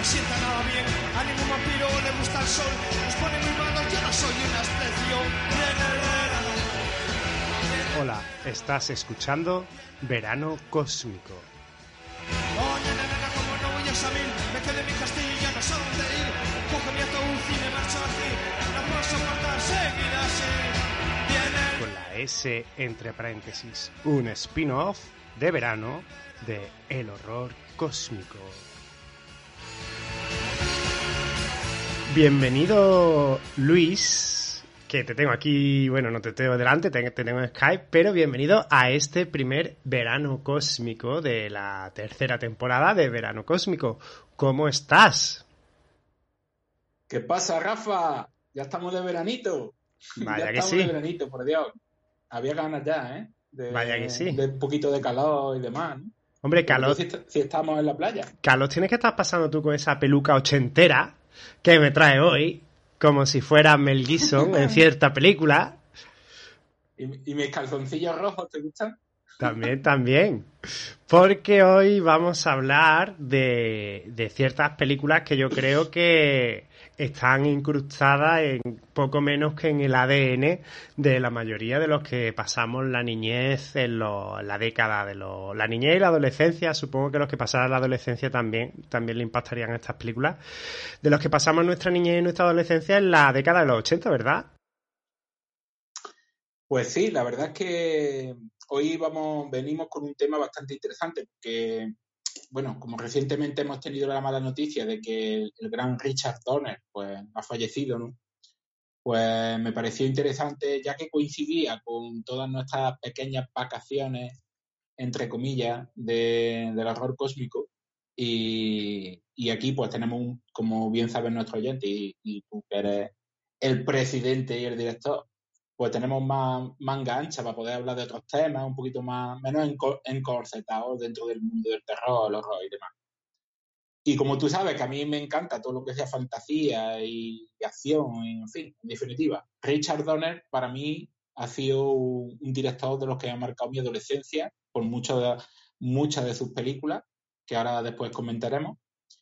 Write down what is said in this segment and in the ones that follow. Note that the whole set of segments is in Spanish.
sienta nada bien. A ningún vampiro le gusta el sol. Nos pone muy malos, yo no soy una excepción. Hola, estás escuchando Verano Cósmico. Oh, como no voy a salir, me quedé en mi castillo y ya no sé dónde ir. Coge mi ataúd y me marcho aquí. No puedo soportar seguir así. Con la S entre paréntesis, un spin-off de verano de El Horror Cósmico. Bienvenido, Luis, que te tengo aquí, bueno, no te tengo delante, te tengo en Skype, pero bienvenido a este primer Verano Cósmico de la tercera temporada de Verano Cósmico. ¿Cómo estás? ¿Qué pasa, Rafa? Ya estamos de veranito. Vaya ya que estamos sí. de veranito, por Dios. Había ganas ya, ¿eh? Vaya que sí. De un poquito de calor y demás, ¿no? Hombre, calor. Si estamos en la playa. Carlos, tienes que estar pasando tú con esa peluca ochentera que me trae hoy, como si fuera Mel Gibson en cierta película. ¿Y mis calzoncillos rojos te gustan? También. Porque hoy vamos a hablar de ciertas películas que yo creo que están incrustadas en poco menos que en el ADN de la mayoría de los que pasamos la niñez en la década de la niñez y la adolescencia. Supongo que los que pasaran la adolescencia también le impactarían estas películas. De los que pasamos nuestra niñez y nuestra adolescencia en la década de los 80, ¿verdad? Pues sí, la verdad es que hoy venimos con un tema bastante interesante, porque, bueno, como recientemente hemos tenido la mala noticia de que el gran Richard Donner pues, ha fallecido, ¿no? Pues me pareció interesante, ya que coincidía con todas nuestras pequeñas vacaciones, entre comillas, del horror cósmico. Y aquí pues tenemos, como bien saben nuestros oyentes, y tú que eres el presidente y el director, pues tenemos más manga ancha para poder hablar de otros temas, un poquito menos encorsetados dentro del mundo del terror, el horror y demás. Y como tú sabes que a mí me encanta todo lo que sea fantasía y acción, y, en fin, en definitiva, Richard Donner para mí ha sido un director de los que ha marcado mi adolescencia por muchas de sus películas, que ahora después comentaremos.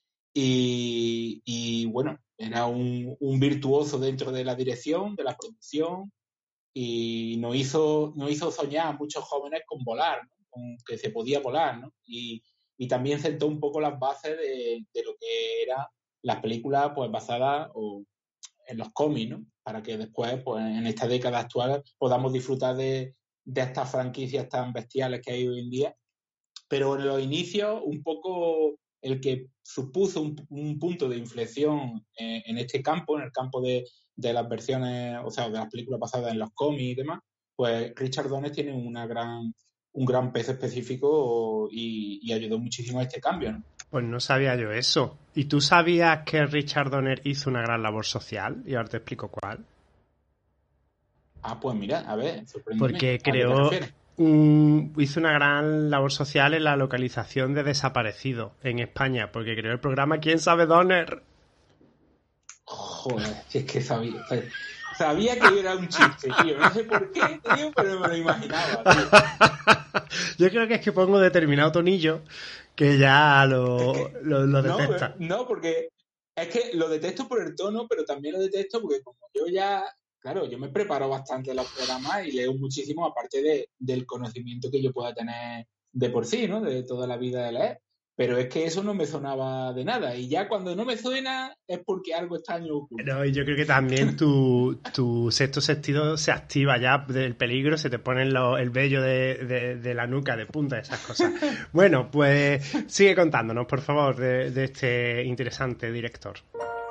Y bueno, era un virtuoso dentro de la dirección, de la producción, y nos hizo soñar a muchos jóvenes con volar, ¿no? Con que se podía volar, ¿no? Y también sentó un poco las bases de lo que eran las películas pues basadas en los cómics, ¿no? Para que después, pues en esta década actual, podamos disfrutar de estas franquicias tan bestiales que hay hoy en día. Pero en los inicios, un poco el que supuso un punto de inflexión en este campo, en el campo de las versiones, o sea, de las películas basadas en los cómics y demás, pues Richard Donner tiene un gran peso específico y ayudó muchísimo a este cambio, ¿no? Pues no sabía yo eso. ¿Y tú sabías que Richard Donner hizo una gran labor social? Y ahora te explico cuál. Ah, pues mira, a ver, sorpréndeme. Porque hizo una gran labor social en la localización de desaparecidos en España, porque creó el programa ¿Quién sabe Donner? Joder, si es que sabía que era un chiste, tío. No sé por qué, tío, pero me lo imaginaba, tío. Yo creo que es que pongo determinado tonillo que ya lo detecta. No, porque es que lo detesto por el tono, pero también lo detesto porque como yo ya... Claro, yo me preparo bastante los programas y leo muchísimo, aparte del conocimiento que yo pueda tener de por sí, ¿no? De toda la vida de leer. Pero es que eso no me sonaba de nada. Y ya cuando no me suena es porque algo extraño ocurre. No, y yo creo que también tu sexto sentido se activa ya del peligro, se te pone el vello de la nuca de punta, esas cosas. Bueno, pues sigue contándonos, por favor, de este interesante director.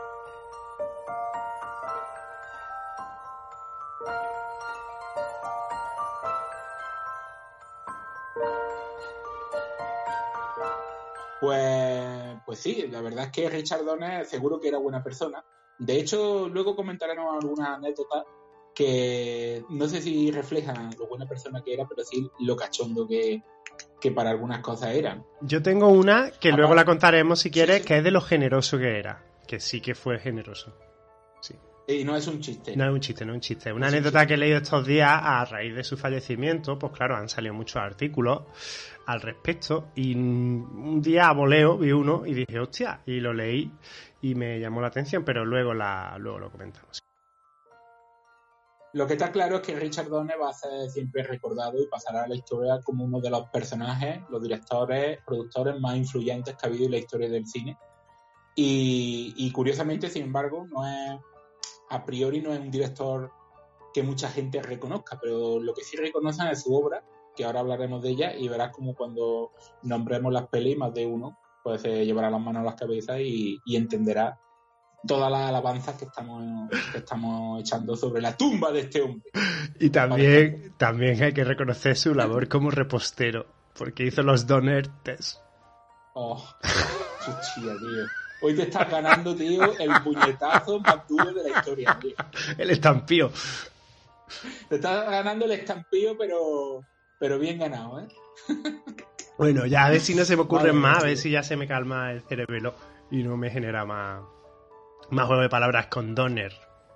Pues sí, la verdad es que Richard Donner seguro que era buena persona. De hecho, luego comentaremos algunas anécdotas que no sé si reflejan lo buena persona que era, pero sí lo cachondo que para algunas cosas eran. Yo tengo una que luego la contaremos si quieres, sí. Que es de lo generoso que era. Que sí que fue generoso. Sí. Y no es un chiste. No es un chiste, no es un chiste. Una anécdota que he leído estos días a raíz de su fallecimiento, pues claro, han salido muchos artículos al respecto y un día a voleo vi uno y dije, hostia, y lo leí y me llamó la atención, pero luego lo comentamos. Lo que está claro es que Richard Donner va a ser siempre recordado y pasará a la historia como uno de los personajes, los directores, productores más influyentes que ha habido en la historia del cine. Y curiosamente, sin embargo, a priori no es un director que mucha gente reconozca, pero lo que sí reconocen es su obra, que ahora hablaremos de ella, y verás como cuando nombremos las pelis, más de uno pues se llevará las manos a las cabezas y entenderá todas las alabanzas que estamos echando sobre la tumba de este hombre. Y también hay que reconocer su labor como repostero, porque hizo los Donner Test. Oh, chuchilla, tío. Hoy te estás ganando, tío, el puñetazo más duro de la historia, tío. El estampío. Te estás ganando el estampío, pero bien ganado, ¿eh? Bueno, ya a ver si no se me ocurren más, a ver si ya se me calma el cerebelo y no me genera más juego de palabras con Donner.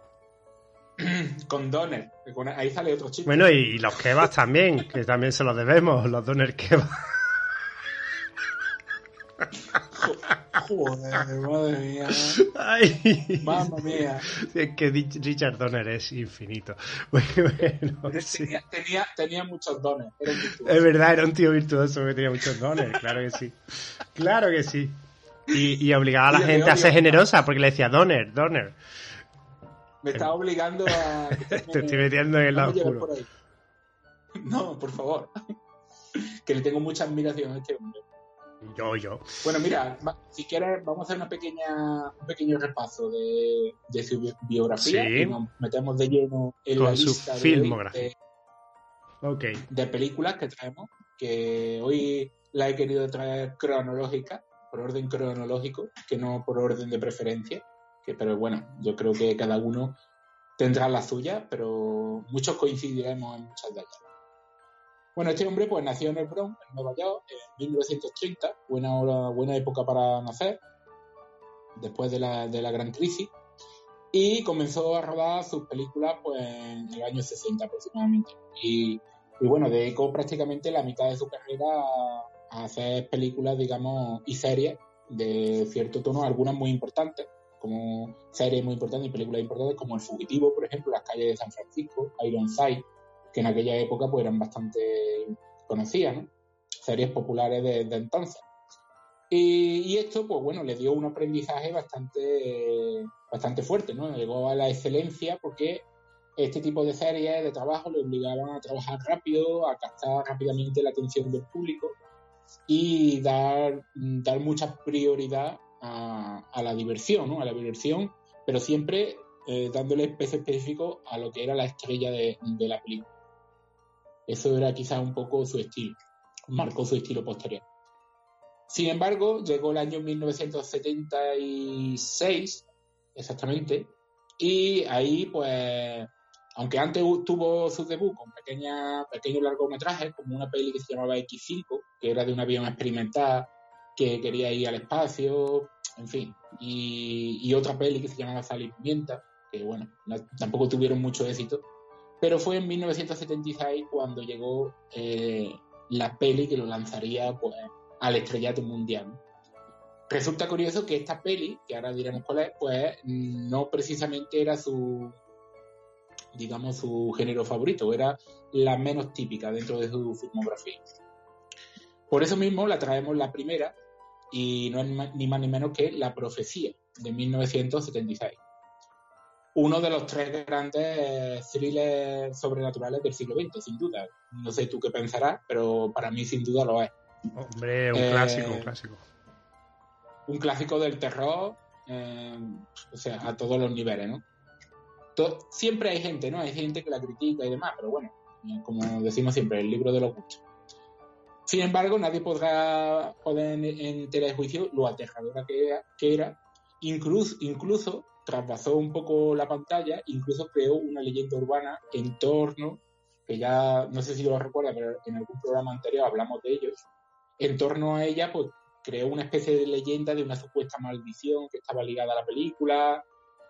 Con Donner. Ahí sale otro chiste. Bueno, y los kebabs también, que también se los debemos, los Donner kebabs. Joder, madre mía. Ay. Mamma mía. Es que Richard Donner es infinito. Bueno, sí. Tenía muchos dones. Es verdad, era un tío virtuoso que tenía muchos dones, claro que sí. Claro que sí. Y obligaba a la gente a ser generosa, porque le decía Donner. Me está obligando a... Te estoy metiendo en el lado oscuro. No, por favor. Que le tengo mucha admiración a este hombre. Yo. Bueno, mira, si quieres, vamos a hacer un pequeño repaso de su biografía. Sí. Y nos metemos de lleno en con la su lista filmografía. de películas que traemos, que hoy la he querido traer cronológica, por orden cronológico, que no por orden de preferencia. Pero bueno, yo creo que cada uno tendrá la suya, pero muchos coincidiremos en muchas de ellas. Bueno, este hombre pues nació en el Bronx, en Nueva York, en 1930, buena época para nacer, después de la gran crisis, y comenzó a rodar sus películas pues en el año 60 aproximadamente. Y bueno, dedicó prácticamente la mitad de su carrera a hacer películas, digamos, y series de cierto tono, algunas muy importantes, como series muy importantes y películas importantes, como El Fugitivo, por ejemplo, Las calles de San Francisco, Ironside, que en aquella época pues eran bastante conocidas, ¿no? Series populares de entonces. Y esto, pues bueno, le dio un aprendizaje bastante fuerte, ¿no? Llegó a la excelencia porque este tipo de series de trabajo le obligaban a trabajar rápido, a captar rápidamente la atención del público y dar mucha prioridad a la diversión, ¿no? A la diversión, pero siempre dándole peso específico a lo que era la estrella de la película. Eso era quizás un poco su estilo, marcó su estilo posterior. Sin embargo, llegó el año 1976, exactamente, y ahí, pues, aunque antes tuvo su debut con pequeños largometrajes, como una peli que se llamaba X5, que era de un avión experimental que quería ir al espacio, en fin, y otra peli que se llamaba Sal y Pimienta, que, bueno, tampoco tuvieron mucho éxito. Pero fue en 1976 cuando llegó la peli que lo lanzaría pues, al estrellato mundial. Resulta curioso que esta peli, que ahora diremos cuál es, pues no precisamente era su género favorito, era la menos típica dentro de su filmografía. Por eso mismo la traemos la primera, y no es ni más ni menos que La Profecía, de 1976. Uno de los tres grandes thrillers sobrenaturales del siglo XX, sin duda. No sé tú qué pensarás, pero para mí sin duda lo es. Hombre, un clásico. Un clásico del terror, o sea, a todos los niveles, ¿no? Siempre hay gente, ¿no? Hay gente que la critica y demás, pero bueno, como decimos siempre, el libro de los gustos. Sin embargo, nadie podrá poner en tela de juicio lo aterradora que era. Incluso trasvasó un poco la pantalla, incluso creó una leyenda urbana en torno, que ya no sé si lo recuerda, pero en algún programa anterior hablamos de ellos. En torno a ella, pues creó una especie de leyenda de una supuesta maldición que estaba ligada a la película,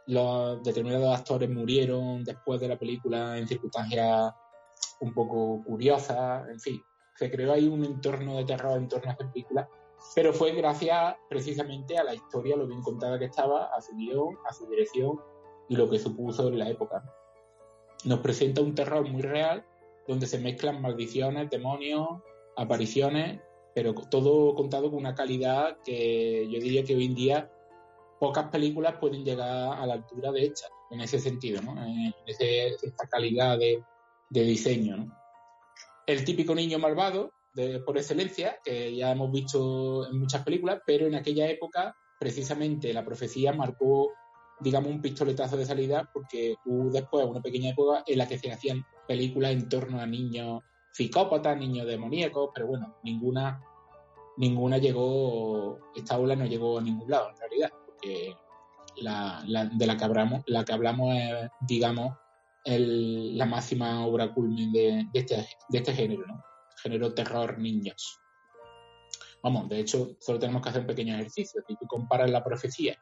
los determinados actores murieron después de la película en circunstancias un poco curiosas, en fin, se creó ahí un entorno de terror en torno a esta película, pero fue gracias precisamente a la historia, lo bien contada que estaba, a su guión, a su dirección y lo que supuso en la época. Nos presenta un terror muy real, donde se mezclan maldiciones, demonios, apariciones, pero todo contado con una calidad que yo diría que hoy en día pocas películas pueden llegar a la altura de esta, en ese sentido, ¿no? En esta calidad de diseño, ¿no? El típico niño malvado, por excelencia, que ya hemos visto en muchas películas, pero en aquella época, precisamente, la profecía marcó, digamos, un pistoletazo de salida, porque hubo después una pequeña época en la que se hacían películas en torno a niños psicópatas, niños demoníacos, pero bueno, ninguna llegó, esta ola no llegó a ningún lado, en realidad, porque de la que hablamos es, digamos, la máxima obra culmin de este género, ¿no? Género terror niños. Vamos, de hecho, solo tenemos que hacer un pequeño ejercicio. Si tú comparas La Profecía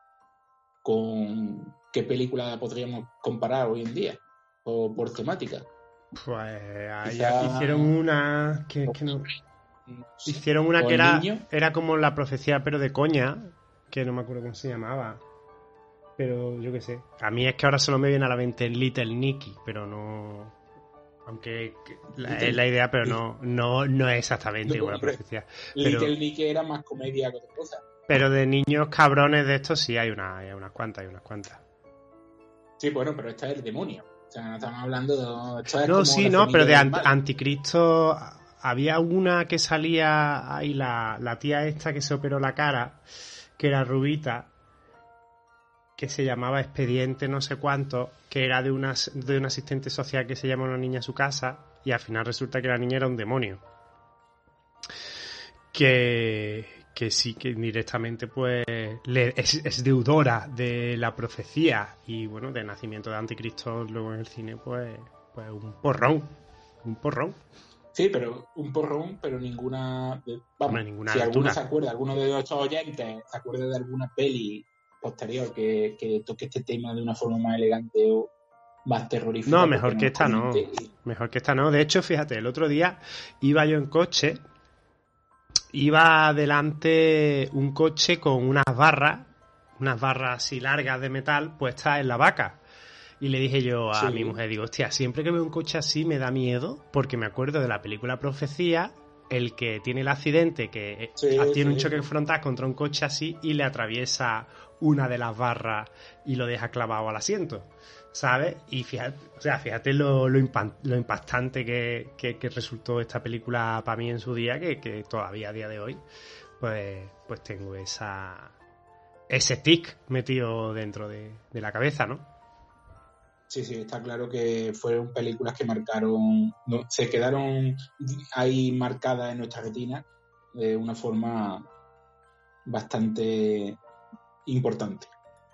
con qué película podríamos comparar hoy en día, o por temática. Pues hicieron una que no... Hicieron una que era como La Profecía, pero de coña, que no me acuerdo cómo se llamaba. Pero yo qué sé. A mí es que ahora solo me viene a la mente Little Nicky, pero no... Aunque es la idea, pero no es exactamente igual La Profecía. Little Nicky era más comedia que otra cosa. Pero de niños cabrones de estos sí hay unas cuantas. Sí, bueno, pero esta es el demonio. O sea, estamos hablando de... No, sí, no, pero de Anticristo... Había una que salía ahí, la tía esta que se operó la cara, que era rubita, que se llamaba Expediente no sé cuánto, que era de un asistente social que se llama una niña a su casa, y al final resulta que la niña era un demonio. Que sí, que directamente pues es deudora de la profecía y bueno, del nacimiento de Anticristo luego en el cine, pues un porrón. Sí, pero un porrón, pero ninguna... Vamos, ninguna si altura. Alguno se acuerda, alguno de nuestros oyentes se acuerda de alguna peli posterior que toque este tema de una forma más elegante o más terrorífica. No, mejor que esta no. Mejor que esta no. De hecho, fíjate, el otro día iba yo en coche, iba delante un coche con unas barras así largas de metal puestas en la vaca. Y le dije yo a mi mujer, digo, hostia, siempre que veo un coche así me da miedo, porque me acuerdo de la película Profecía, el que tiene el accidente, que tiene un choque frontal contra un coche así y le atraviesa una de las barras y lo deja clavado al asiento, ¿sabes? Y fíjate lo impactante que resultó esta película para mí en su día, que todavía a día de hoy, pues tengo ese tic metido dentro de la cabeza, ¿no? Sí, está claro que fueron películas que marcaron, se quedaron ahí marcadas en nuestra retina de una forma bastante importante.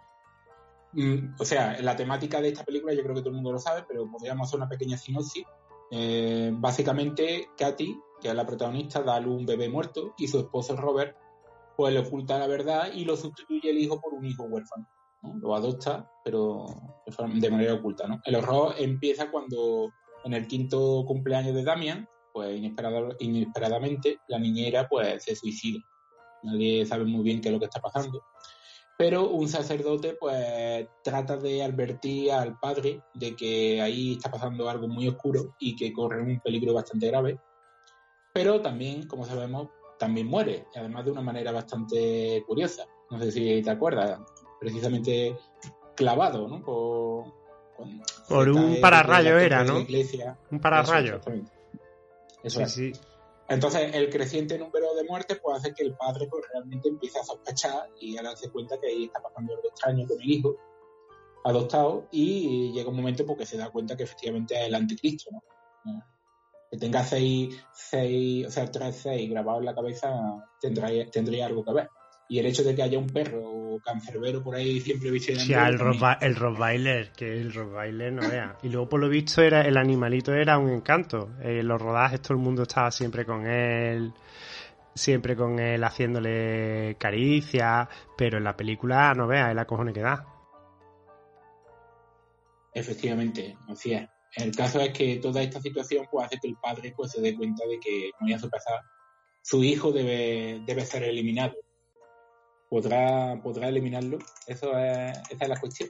O sea, la temática de esta película yo creo que todo el mundo lo sabe, pero podríamos hacer una pequeña sinopsis. Básicamente, Katy, que es la protagonista, da a luz un bebé muerto y su esposo Robert pues le oculta la verdad y lo sustituye el hijo por un hijo huérfano, ¿no? Lo adopta, pero de manera oculta, ¿no? El horror empieza cuando en el 5º cumpleaños de Damian, pues inesperadamente la niñera pues se suicida. Nadie sabe muy bien qué es lo que está pasando, pero un sacerdote pues trata de advertir al padre de que ahí está pasando algo muy oscuro y que corre un peligro bastante grave, pero también, como sabemos, también muere, y además de una manera bastante curiosa. No sé si te acuerdas, precisamente clavado, ¿no? Por un pararrayo era, ¿no? Iglesia. Un pararrayo. Eso es. Sí. Entonces, el creciente número de muertes pues hace que el padre pues realmente empiece a sospechar y a darse cuenta que ahí está pasando algo extraño con el hijo adoptado, y llega un momento porque se da cuenta que efectivamente es el anticristo, ¿no? Que tenga 3-6 grabado en la cabeza tendría algo que ver. Y el hecho de que haya un perro cancerbero por ahí siempre vigilando... Sí, el Rottweiler, que el Rottweiler no vea. Y luego, por lo visto, el animalito era un encanto. En los rodajes todo el mundo estaba siempre con él haciéndole caricias, pero en la película no vea el acojone que da. Efectivamente, así es. El caso es que toda esta situación pues hace que el padre pues se dé cuenta de que, como ya pasar, su hijo debe ser eliminado. ¿Podrá eliminarlo? Esa es la cuestión.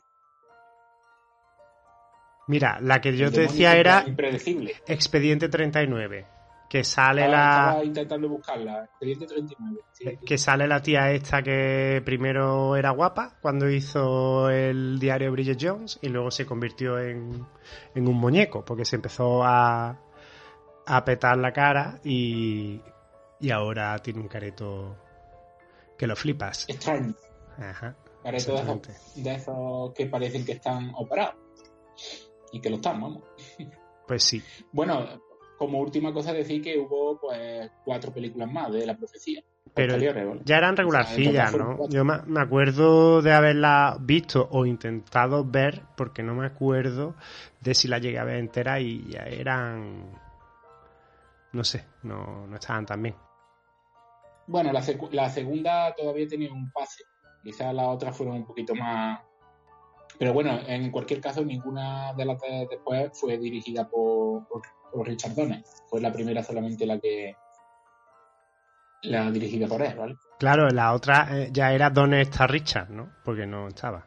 Mira, la que yo El te demonio decía siempre era es impredecible. Expediente 39, que sale Estaba intentando buscarla. Expediente 39. Sí. que sale la tía esta que primero era guapa cuando hizo el diario Bridget Jones y luego se convirtió en un muñeco porque se empezó a petar la cara y ahora tiene un careto que lo flipas. Extraño. Ajá. Careto de esos que parecen que están operados. Y que lo están, vamos. Pues sí. Bueno, como última cosa decir que hubo pues 4 películas más de La Profecía. Pero ¿Vale? ya eran regularcillas, ¿no? Yo me acuerdo de haberla visto o intentado ver, porque no me acuerdo de si la llegué a ver entera y ya eran... No sé, no estaban tan bien. Bueno, la segunda todavía tenía un pase. Quizás las otras fueron un poquito más... Pero bueno, en cualquier caso, ninguna de las de después fue dirigida por Richard Donner. Fue la primera solamente la dirigida por él, ¿vale? Claro, la otra ya era ¿Dónde está Richard?, ¿no? Porque no estaba.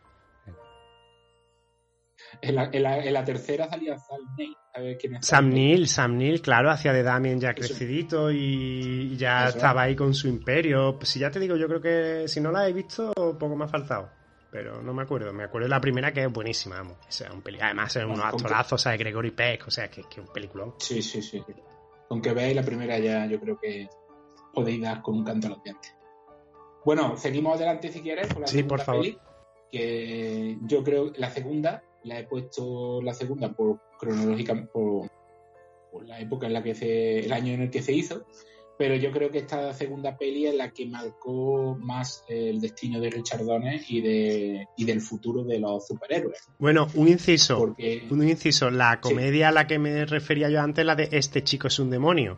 En la tercera salía Sam Neill. ¿Sabes quién es Sam Neill, claro, hacía de Damien ya crecidito y ya estaba ahí con su imperio. Pues si ya te digo, yo creo que si no la he visto, poco me ha faltado. Pero no me acuerdo. Me acuerdo de la primera, que es buenísima, vamos. O sea, además, es unos actorazos, o sea, Gregory Peck, o sea, que es un peliculón. Sí. Aunque veáis la primera ya, yo creo que podéis dar con un canto a los dientes. Bueno, seguimos adelante si quieres con la segunda por favor. peli, que yo creo que la segunda, la he puesto la segunda por cronológica, por la época en la que el año en el que se hizo, pero yo creo que esta segunda peli es la que marcó más el destino de Richard Donner y del futuro de los superhéroes. Bueno, un inciso, la comedia a la que me refería yo antes, la de Este chico es un demonio.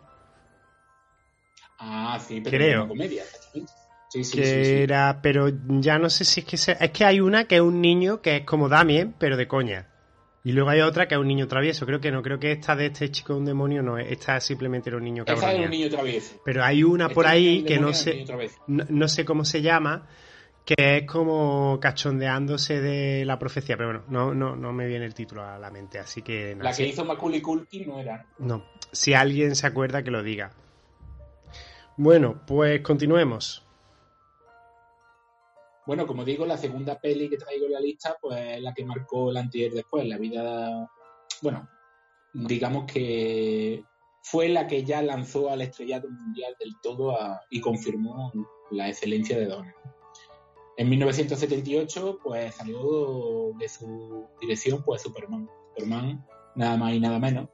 Ah, sí, pero creo. Una comedia, exactamente. Sí. Era, pero ya no sé si es que hay una que es un niño que es como Damien, pero de coña. Y luego hay otra que es un niño travieso. Creo que esta de Este chico es un demonio no es. Esta simplemente era un niño cabrón. Esta es un niño travieso. Pero hay una por ahí que no sé cómo se llama, que es como cachondeándose de la profecía. Pero bueno, no me viene el título a la mente, así que... La que hizo Macaulay Culkin no era. No, si alguien se acuerda que lo diga. Bueno, pues continuemos. Bueno, como digo, la segunda peli que traigo en la lista, pues es la que marcó el antes y el después. La vida, bueno, digamos que fue la que ya lanzó al estrellato mundial del todo y confirmó la excelencia de Donner. En 1978, pues salió de su dirección, pues Superman, nada más y nada menos,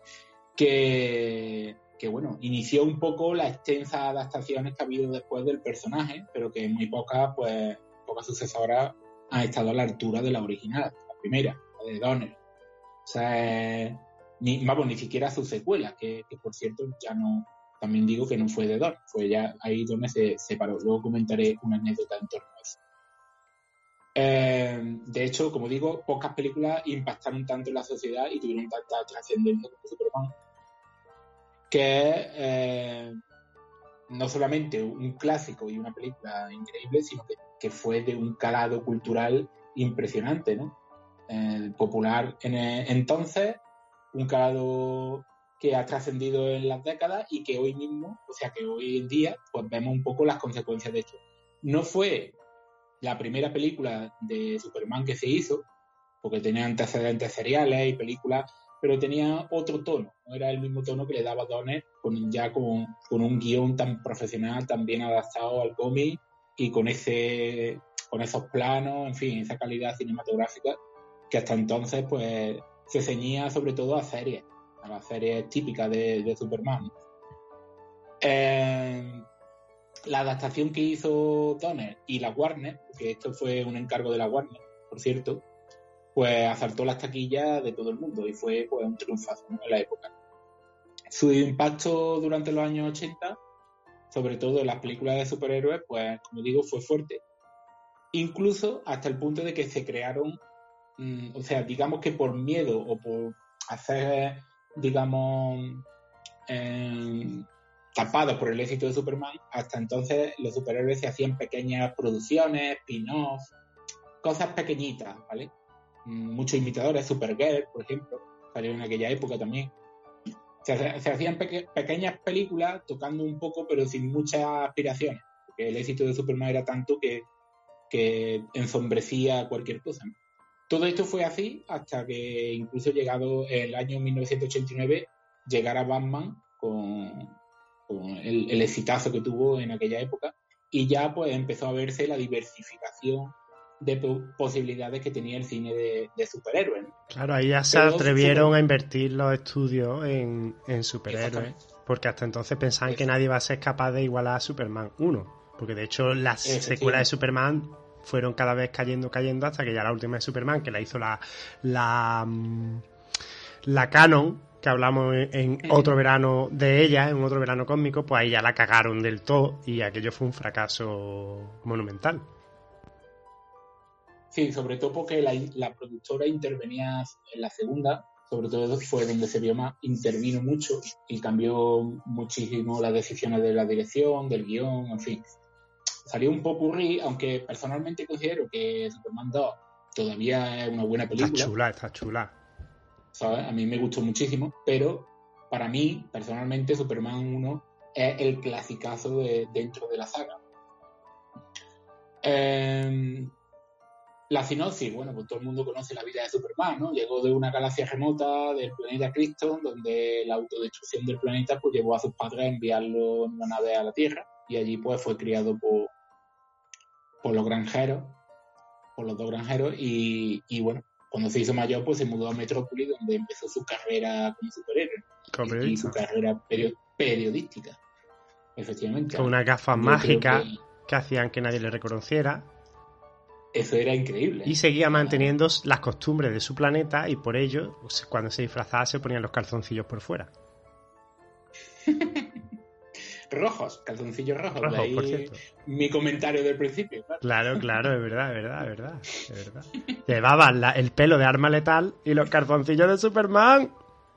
que bueno, inició un poco las extensas adaptaciones que ha habido después del personaje, pero que muy pocas sucesoras han estado a la altura de la original, la primera, la de Donner. O sea, ni siquiera sus secuelas, que por cierto ya no, también digo que no fue de Donner, fue ya ahí donde se separó. Luego comentaré una anécdota en torno a eso. De hecho, como digo, pocas películas impactaron tanto en la sociedad y tuvieron tanta trascendencia como Superman, que es no solamente un clásico y una película increíble, sino que fue de un calado cultural impresionante, ¿no? Popular entonces, un calado que ha trascendido en las décadas y que hoy mismo, o sea que hoy en día, pues vemos un poco las consecuencias de esto. No fue la primera película de Superman que se hizo, porque tenía antecedentes seriales y películas, pero tenía otro tono, no era el mismo tono que le daba Donner con un guión tan profesional, tan bien adaptado al cómic y con esos planos, en fin, esa calidad cinematográfica que hasta entonces pues se ceñía sobre todo a las series típicas de Superman. La adaptación que hizo Donner y la Warner, que esto fue un encargo de la Warner, por cierto, pues asaltó las taquillas de todo el mundo y fue pues un triunfazo, ¿no?, en la época. Su impacto durante los años 80, sobre todo en las películas de superhéroes, pues como digo, fue fuerte. Incluso hasta el punto de que se crearon o sea, digamos que por miedo o por hacer, digamos, tapados por el éxito de Superman, hasta entonces los superhéroes se hacían pequeñas producciones, spin-off, cosas pequeñitas, ¿vale? Muchos imitadores, Supergirl, por ejemplo, salió en aquella época también. Se hacían pequeñas películas tocando un poco, pero sin muchas aspiraciones, porque el éxito de Superman era tanto que ensombrecía cualquier cosa, ¿no? Todo esto fue así hasta que incluso llegado el año 1989 llegara Batman con el exitazo que tuvo en aquella época, y ya pues empezó a verse la diversificación de posibilidades que tenía el cine de superhéroes, ¿no? Claro, ahí ya se atrevieron a invertir los estudios en superhéroes, porque hasta entonces pensaban que nadie iba a ser capaz de igualar a Superman 1, porque de hecho las secuelas de Superman fueron cada vez cayendo hasta que ya la última de Superman, que la hizo la Canon, que hablamos en otro verano de ella, en otro verano cósmico, pues ahí ya la cagaron del todo y aquello fue un fracaso monumental. Sí, sobre todo porque la productora intervenía en la segunda, sobre todo fue donde se vio más, intervino mucho y cambió muchísimo las decisiones de la dirección, del guión, en fin. Salió un popurrí, aunque personalmente considero que Superman 2 todavía es una buena película. Está chula. ¿Sabes? A mí me gustó muchísimo, pero para mí, personalmente, Superman 1 es el clasicazo dentro de la saga. La sinopsis, bueno, pues todo el mundo conoce la vida de Superman, ¿no? Llegó de una galaxia remota del planeta Krypton, donde la autodestrucción del planeta pues llevó a sus padres a enviarlo en una nave a la Tierra, y allí pues fue criado por los granjeros, por los dos granjeros, y bueno, cuando se hizo mayor pues se mudó a Metrópolis, donde empezó su carrera como superhéroe y su carrera periodística, efectivamente. Con unas gafas mágicas que hacían que nadie le reconociera. Eso era increíble. Y seguía manteniendo las costumbres de su planeta, y por ello, pues, cuando se disfrazaba se ponían los calzoncillos por fuera. Rojos, calzoncillos rojos. Rojos, de ahí por cierto. Mi comentario del principio. Claro, es verdad. Llevaban el pelo de arma letal y los calzoncillos de Superman.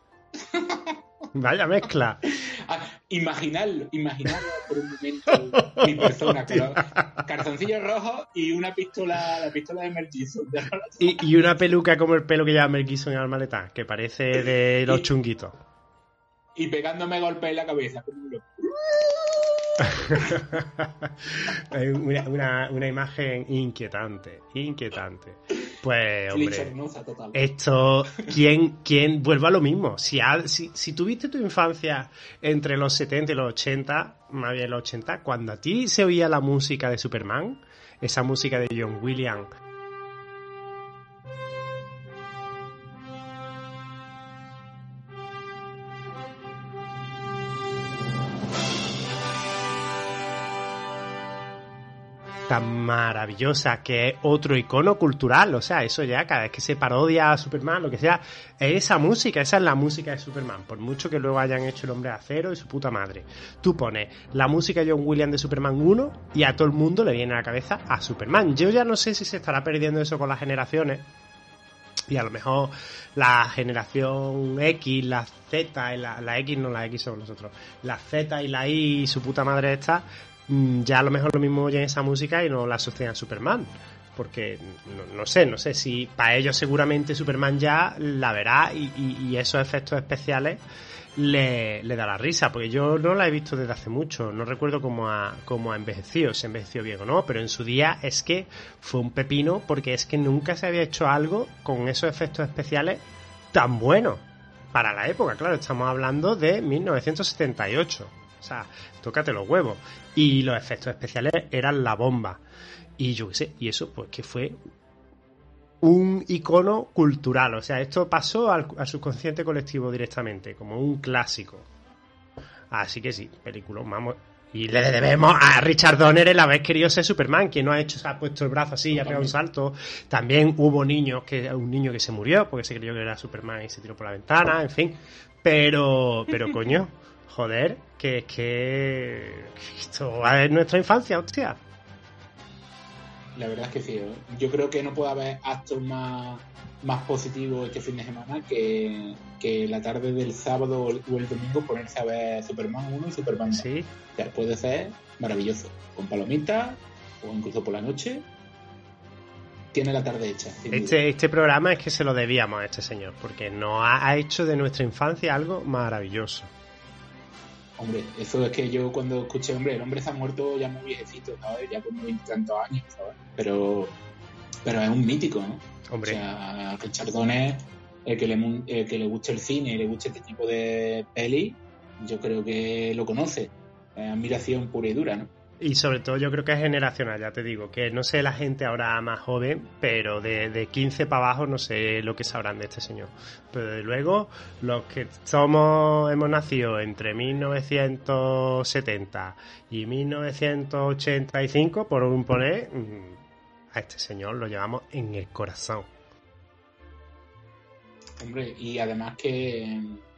Vaya mezcla. Imaginarlo por un momento, mi persona con los calzoncillos rojos y una pistola, la pistola de Mel Gibson. Y una peluca como el pelo que lleva Mel Gibson en arma letal, que parece de los chunguitos. Y pegándome golpes en la cabeza como un loco. una imagen inquietante. Pues, hombre, esto, ¿quién vuelve a lo mismo? Si tuviste tu infancia entre los 70 y los 80, más bien los 80, cuando a ti se oía la música de Superman, esa música de John Williams, tan maravillosa, que es otro icono cultural, o sea, eso ya, cada vez que se parodia a Superman, lo que sea, es esa música, esa es la música de Superman, por mucho que luego hayan hecho El Hombre de Acero y su puta madre. Tú pones la música de John Williams de Superman 1 y a todo el mundo le viene a la cabeza a Superman. Yo ya no sé si se estará perdiendo eso con las generaciones, y a lo mejor la generación X, la Z, la X no, la X somos nosotros, la Z y la Y y su puta madre esta, ya a lo mejor lo mismo oyen esa música y no la asocian a Superman, porque no sé si para ellos seguramente Superman ya la verá y esos efectos especiales le da la risa, porque yo no la he visto desde hace mucho, no recuerdo cómo ha envejecido, si envejeció bien o no, pero en su día es que fue un pepino, porque es que nunca se había hecho algo con esos efectos especiales tan buenos para la época. Claro, estamos hablando de 1978. O sea, tócate los huevos. Y los efectos especiales eran la bomba. Y yo qué sé, y eso pues que fue un icono cultural. O sea, esto pasó al subconsciente colectivo directamente, como un clásico. Así que sí, película, vamos. Y le debemos a Richard Donner el haber querido ser Superman, quien no ha hecho, se ha puesto el brazo así y ha pegado un salto. También hubo un niño que se murió porque se creyó que era Superman y se tiró por la ventana, en fin. Pero coño, joder, que esto es nuestra infancia, hostia. La verdad es que sí. Yo creo que no puede haber actos más positivos este fin de semana que la tarde del sábado o el domingo ponerse a ver Superman 1 y Superman 2. Sí. O sea, puede ser maravilloso. Con palomitas o incluso por la noche. Tiene la tarde hecha. Este programa es que se lo debíamos a este señor, porque nos ha hecho de nuestra infancia algo maravilloso. Hombre, eso es que yo cuando escuché, el hombre se ha muerto ya muy viejecito, ¿sabes? Ya con 20 y tantos años, ¿sabes? Pero es un mítico, ¿no? Hombre. O sea, Richard Donner, el que le guste el cine y le guste este tipo de peli, yo creo que lo conoce. Es admiración pura y dura, ¿no? Y sobre todo yo creo que es generacional, ya te digo, que no sé la gente ahora más joven, pero de 15 para abajo no sé lo que sabrán de este señor. Pero de luego, los que hemos nacido entre 1970 y 1985, por un poner, a este señor lo llevamos en el corazón. Hombre, y además que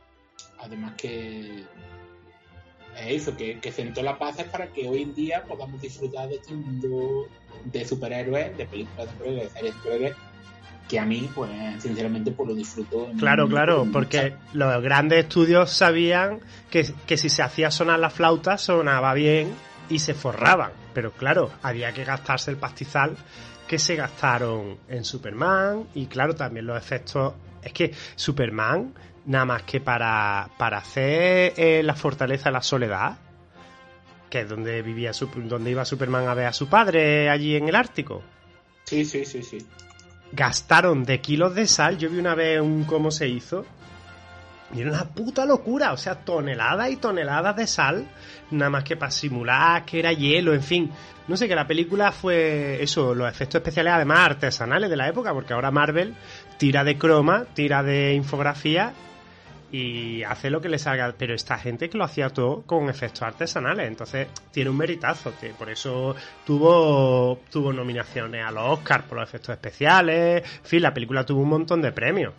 eso, que sentó las bases para que hoy en día podamos disfrutar de este mundo de superhéroes, de películas de superhéroes, de series de superhéroes, que a mí, pues, sinceramente, pues lo disfruto. Claro, porque los grandes estudios sabían que si se hacía sonar la flauta, sonaba bien y se forraban. Pero claro, había que gastarse el pastizal que se gastaron en Superman y claro, también los efectos. Es que Superman, nada más que para hacer la fortaleza de la soledad, que es donde iba Superman a ver a su padre allí en el Ártico. Sí. Gastaron de kilos de sal. Yo vi una vez cómo se hizo y era una puta locura. O sea, toneladas y toneladas de sal, nada más que para simular que era hielo, en fin. No sé, que la película fue eso, los efectos especiales además artesanales de la época, porque ahora Marvel tira de croma, tira de infografía y hace lo que le salga, pero esta gente que lo hacía todo con efectos artesanales, entonces tiene un meritazo, que por eso tuvo nominaciones a los Oscars por los efectos especiales, en fin, la película tuvo un montón de premios,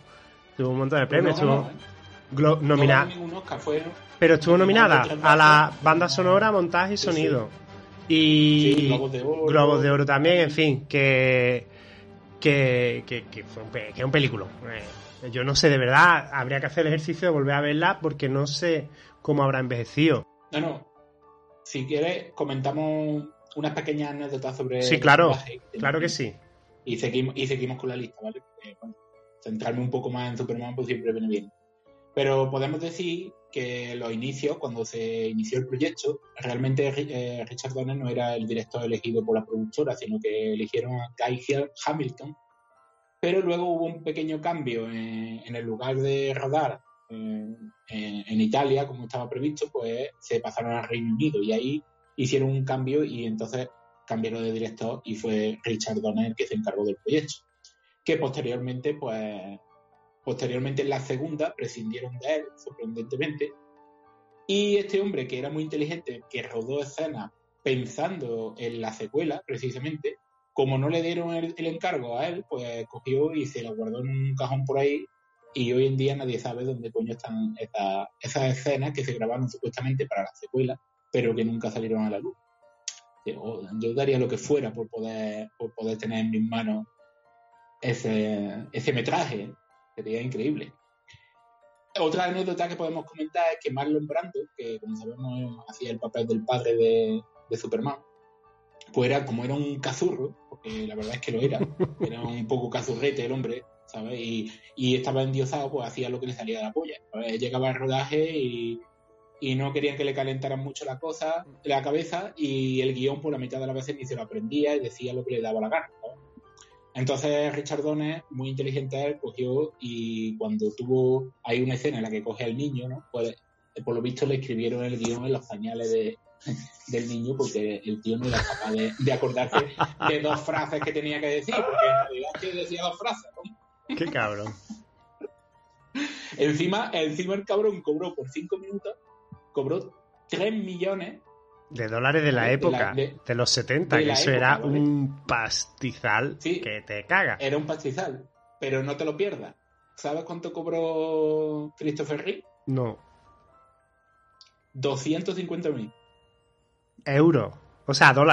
nominada, pero estuvo nominada a la banda sonora, montaje y sonido, y Globos de Oro también, en fin, que es un película. Yo no sé, de verdad, habría que hacer el ejercicio de volver a verla porque no sé cómo habrá envejecido. No. Si quieres, comentamos unas pequeñas anécdotas sobre... Sí, claro que sí. Y seguimos con la lista, ¿vale? Bueno, centrarme un poco más en Superman pues siempre viene bien. Pero podemos decir que los inicios, cuando se inició el proyecto, realmente Richard Donner no era el director elegido por la productora, sino que eligieron a Guy Hamilton. Pero luego hubo un pequeño cambio en el lugar de rodar en Italia, como estaba previsto, pues se pasaron al Reino Unido y ahí hicieron un cambio y entonces cambiaron de director y fue Richard Donner el que se encargó del proyecto. Que posteriormente en la segunda prescindieron de él, sorprendentemente. Y este hombre, que era muy inteligente, que rodó escenas pensando en la secuela, precisamente, como no le dieron el encargo a él, pues cogió y se la guardó en un cajón por ahí y hoy en día nadie sabe dónde coño están esas escenas que se grabaron supuestamente para la secuela, pero que nunca salieron a la luz. Yo daría lo que fuera por poder tener en mis manos ese metraje. Sería increíble. Otra anécdota que podemos comentar es que Marlon Brando, que como sabemos hacía el papel del padre de Superman, pues era un cazurro, porque la verdad es que lo era un poco cazurrete el hombre, ¿sabes? Y estaba endiosado, pues hacía lo que le salía de la polla, ¿sabes? Llegaba al rodaje y no querían que le calentaran mucho la cabeza, y el guión por la mitad de las veces ni se lo aprendía y decía lo que le daba la gana, ¿sabes? Entonces Richard Donner, muy inteligente él, cogió y cuando hay una escena en la que coge al niño, ¿no? Pues por lo visto le escribieron el guión en los pañales del niño, porque el tío no era capaz de acordarse de dos frases que tenía que decir, porque en realidad es que decía dos frases, ¿no? Qué cabrón. Encima el cabrón cobró por 5 minutos, cobró 3 millones de dólares de la época, de los 70, que eso era, ¿vale? Un pastizal, sí, que te caga. Era un pastizal, pero no te lo pierdas. ¿Sabes cuánto cobró Christopher Reeve? No. 250.000 euros, o sea, dólares.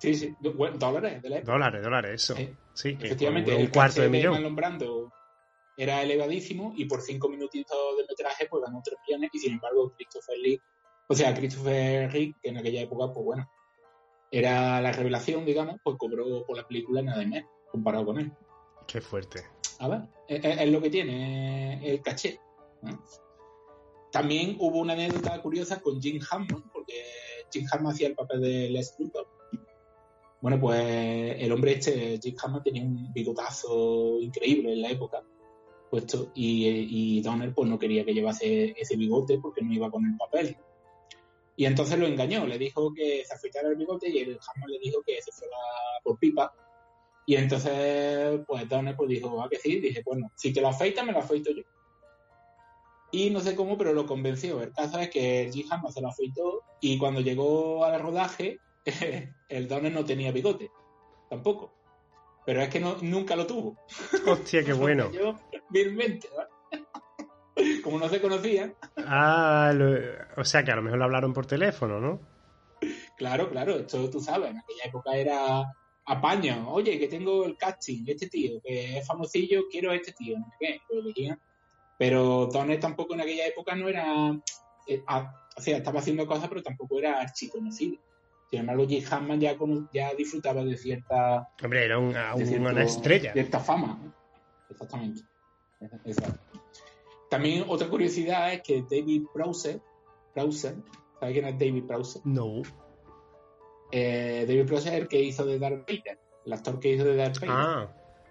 Sí, bueno, dólares de la época. Dólares, eso. Sí, que efectivamente, un cuarto de millón. Marlon Brando era elevadísimo y por 5 minutitos de metraje pues ganó 3 millones y sin embargo Christopher Reeve, que en aquella época pues bueno, era la revelación, digamos, pues cobró por la película nada de menos comparado con él. Qué fuerte. A ver, es lo que tiene el caché, ¿no? También hubo una anécdota curiosa con Jim Hammond, porque Jim Hammond hacía el papel de Les Luthor. Bueno, pues el hombre Jim Hammond, tenía un bigotazo increíble en la época, puesto, y Donner pues no quería que llevase ese bigote porque no iba con el papel. Y entonces lo engañó, le dijo que se afeitara el bigote y el Hammond le dijo que se fuera por pipa. Y entonces, pues Donner pues dijo, que sí, dije, bueno, si te lo afeitas, me lo afeito yo. Y no sé cómo, pero lo convenció. El caso es que Jim Hammond se lo afeitó y cuando llegó al rodaje, el Donner no tenía bigote, tampoco. Pero es que nunca lo tuvo. Hostia, qué bueno. Yo, vilmente, ¿no? Como no se conocían. O sea que a lo mejor lo hablaron por teléfono, ¿no? Claro, esto tú sabes, en aquella época era apaño. Oye, que tengo el casting, este tío, que es famosillo, quiero a este tío, no sé qué, lo elegían. Pero Donner tampoco en aquella época no era... o sea, estaba haciendo cosas, pero tampoco era archiconocido. Sin embargo, Jim Hammond ya disfrutaba de cierta... Hombre, era una estrella. Cierta fama. Exactamente. Exacto. También otra curiosidad es que David Prowse, ¿sabes quién es David Prowse? No. David Prowse es el que hizo de Darth Vader, el actor que hizo de Darth Vader. Ah.